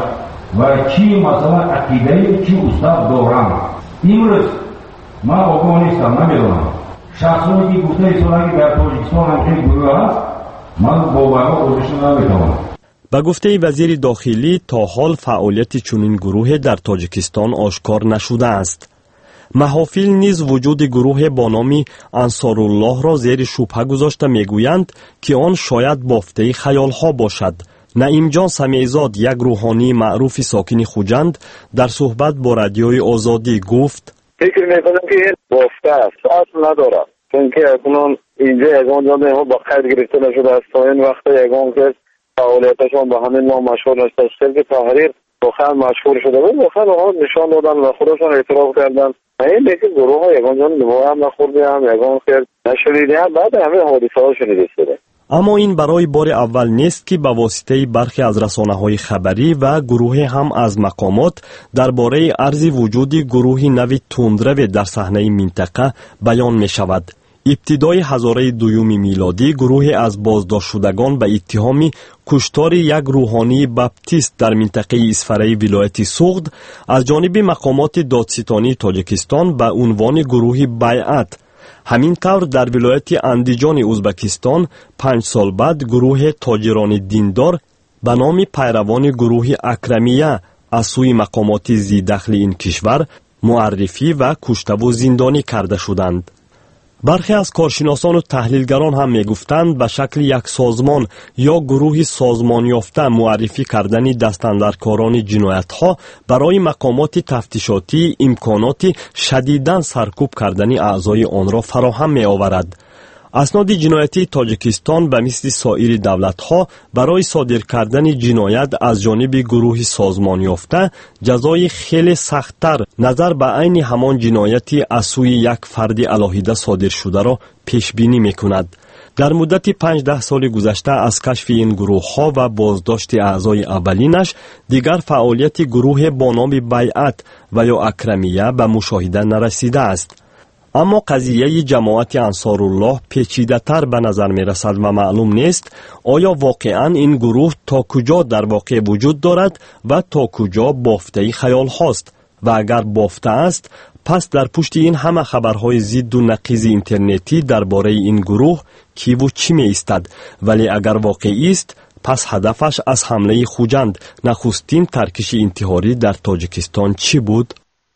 و چی مثلا عقیده چی استاد دارم. امروز من آگاه نیستم نمیدونم شخصانی که گفته ایستانه که در تاجیکستان همچنین گروه هست من باورها خودشون نمیتوانم. به گفته وزیر داخلی تا حال فعالیت چنین گروه در تاجیکستان آشکار نشده است. محافل نیز وجود گروه با نام انصارالله را زیر شبهه گذاشته میگویند که آن شاید بافته خیالها باشد. نعیم جان سمیعزاد یک روحانی معروف ساکن خوجند در صحبت با رادیوی آزادی گفت فکر میکنم که بافته است اصل ندارد چون که اکنون اینجا یگان جان ما با قید گرفته نشده است تا این وقت یگان که فعالیتشان با همین نام مشهور نشده که تحریر بخن مشهور شده بود بخن آقا نشان دادن و خودشان اعتراف کردن این دیگه گروه ها یگان جان نمایه هم نخورده هم یگان که نشنیده هم بعد همه حادثه ها شنیده شده. اما این برای بار اول نیست که به واسطه برخی از رسانه‌های خبری و گروه هم از مقامات درباره عرض وجود گروهی نوی تندرو در صحنه منطقه بیان می شود. ابتدای هزاره دوم میلادی گروه از بازداشت شدگان به اتهام کشتار یک روحانی بپتیست در منطقه اسفره ولایت سوغد از جانب مقامات دادستانی تاجیکستان به عنوان گروه بیعت. همین طور در ولایت اندیجان ازبکستان 5 سال بعد گروه تاجران دیندار به نام پیروان گروه اکرمیه از سوی مقامات ذی دخل این کشور معرفی و کشته و زندانی کرده شدند. برخی از کارشناسان و تحلیلگران هم میگفتند به شکل یک سازمان یا گروه سازمان یافته معرفی کردن دستاندرکاران جنایت ها برای مقامات تفتیشاتی امکانات شدیداً سرکوب کردن اعضای آن را فراهم می آورد. اسناد جنایتی تاجیکستان به مثل سایر دولت‌ها برای صادر کردن جنایت از جانب گروه سازمان یافته جزای خیلی سخت‌تر نظر به عین همان جنایتی از سوی یک فرد علاهیده صادر شده را پیش بینی می‌کند. در مدت 5-10 سال گذشته از کشف این گروه‌ها و بازداشت اعضای اولینش دیگر فعالیت گروه با نام بیعت و یا اکرمیه به مشاهده نرسیده است. اما قضیه جماعت انصارالله پیچیده تر به نظر می رسد و معلوم نیست آیا واقعا این گروه تا کجا در واقع وجود دارد و تا کجا بافته خیال هاست و اگر بافته است پس در پشت این همه خبرهای ضد و نقیض اینترنتی درباره این گروه کی و چی می ایستد، ولی اگر واقعی است پس هدفش از حمله خوجند نخستین ترکش انتحاری در تاجیکستان چی بود؟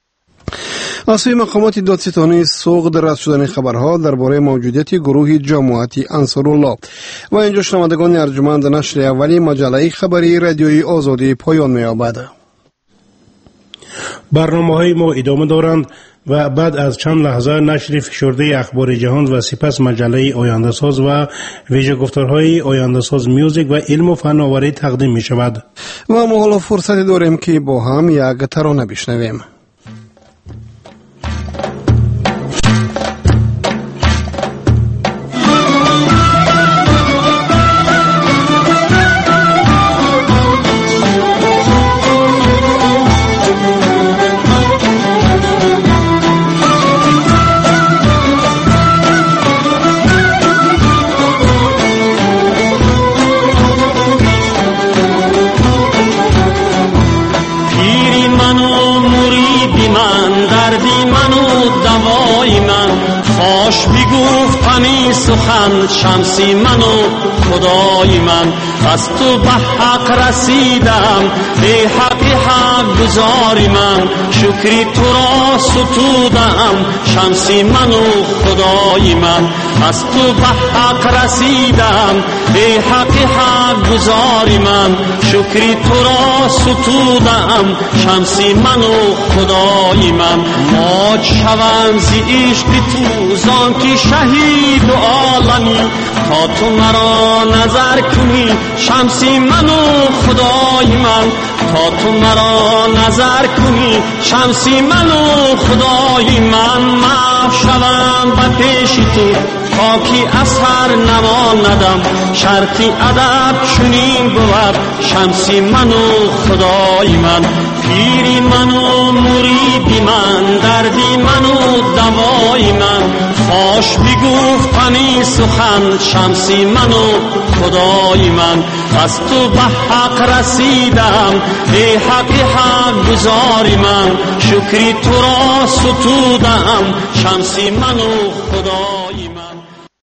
از سوی مقامات دادستانی سوق در رد شدن خبرها درباره موجودیت گروه جماعت انصارالله و اینجا شنوندگان ارجمند نشر اولی مجله خبری رادیوی آزادی پایان می‌یابد. برنامه‌های ما ادامه دارند و بعد از چند لحظه نشر فشرده اخبار جهان و سپس مجله آینده ساز و ویژه گفتارهای آینده ساز میوزیک و علم و فناوری تقدیم می شود. و ما حالا فرصت داریم که با هم یک ترانه بشنویم. سخن شمسی من و خدای من، از تو به حق رسیدم، ای حقی حق گزاری من، شکری تو را ستودم، شمسی من و خدای من، از تو به حق رسیدم، ای حقی حق گزاری من، شکری تو را ستودم، شمسی من و خدای من. موج شوم زی عشق تو زان که شهید و عالمی، تا تو مرا نظر کنی شمسی من و خدای من، تا تو مرا نظر کنی شمسی من و خدای من. محو شوم به پیش تو تا که اثر نماندم، شرطی ادب چنین بود شمسی من و خدای من. پیری من و مریدی من، دردی من و دوای من، فاش بگفتنی سخن شمسی من و خدای من. از تو به حق رسیدم، ای حقی حق گزاری من، شکری تو را ستودم، شمسی من و خدای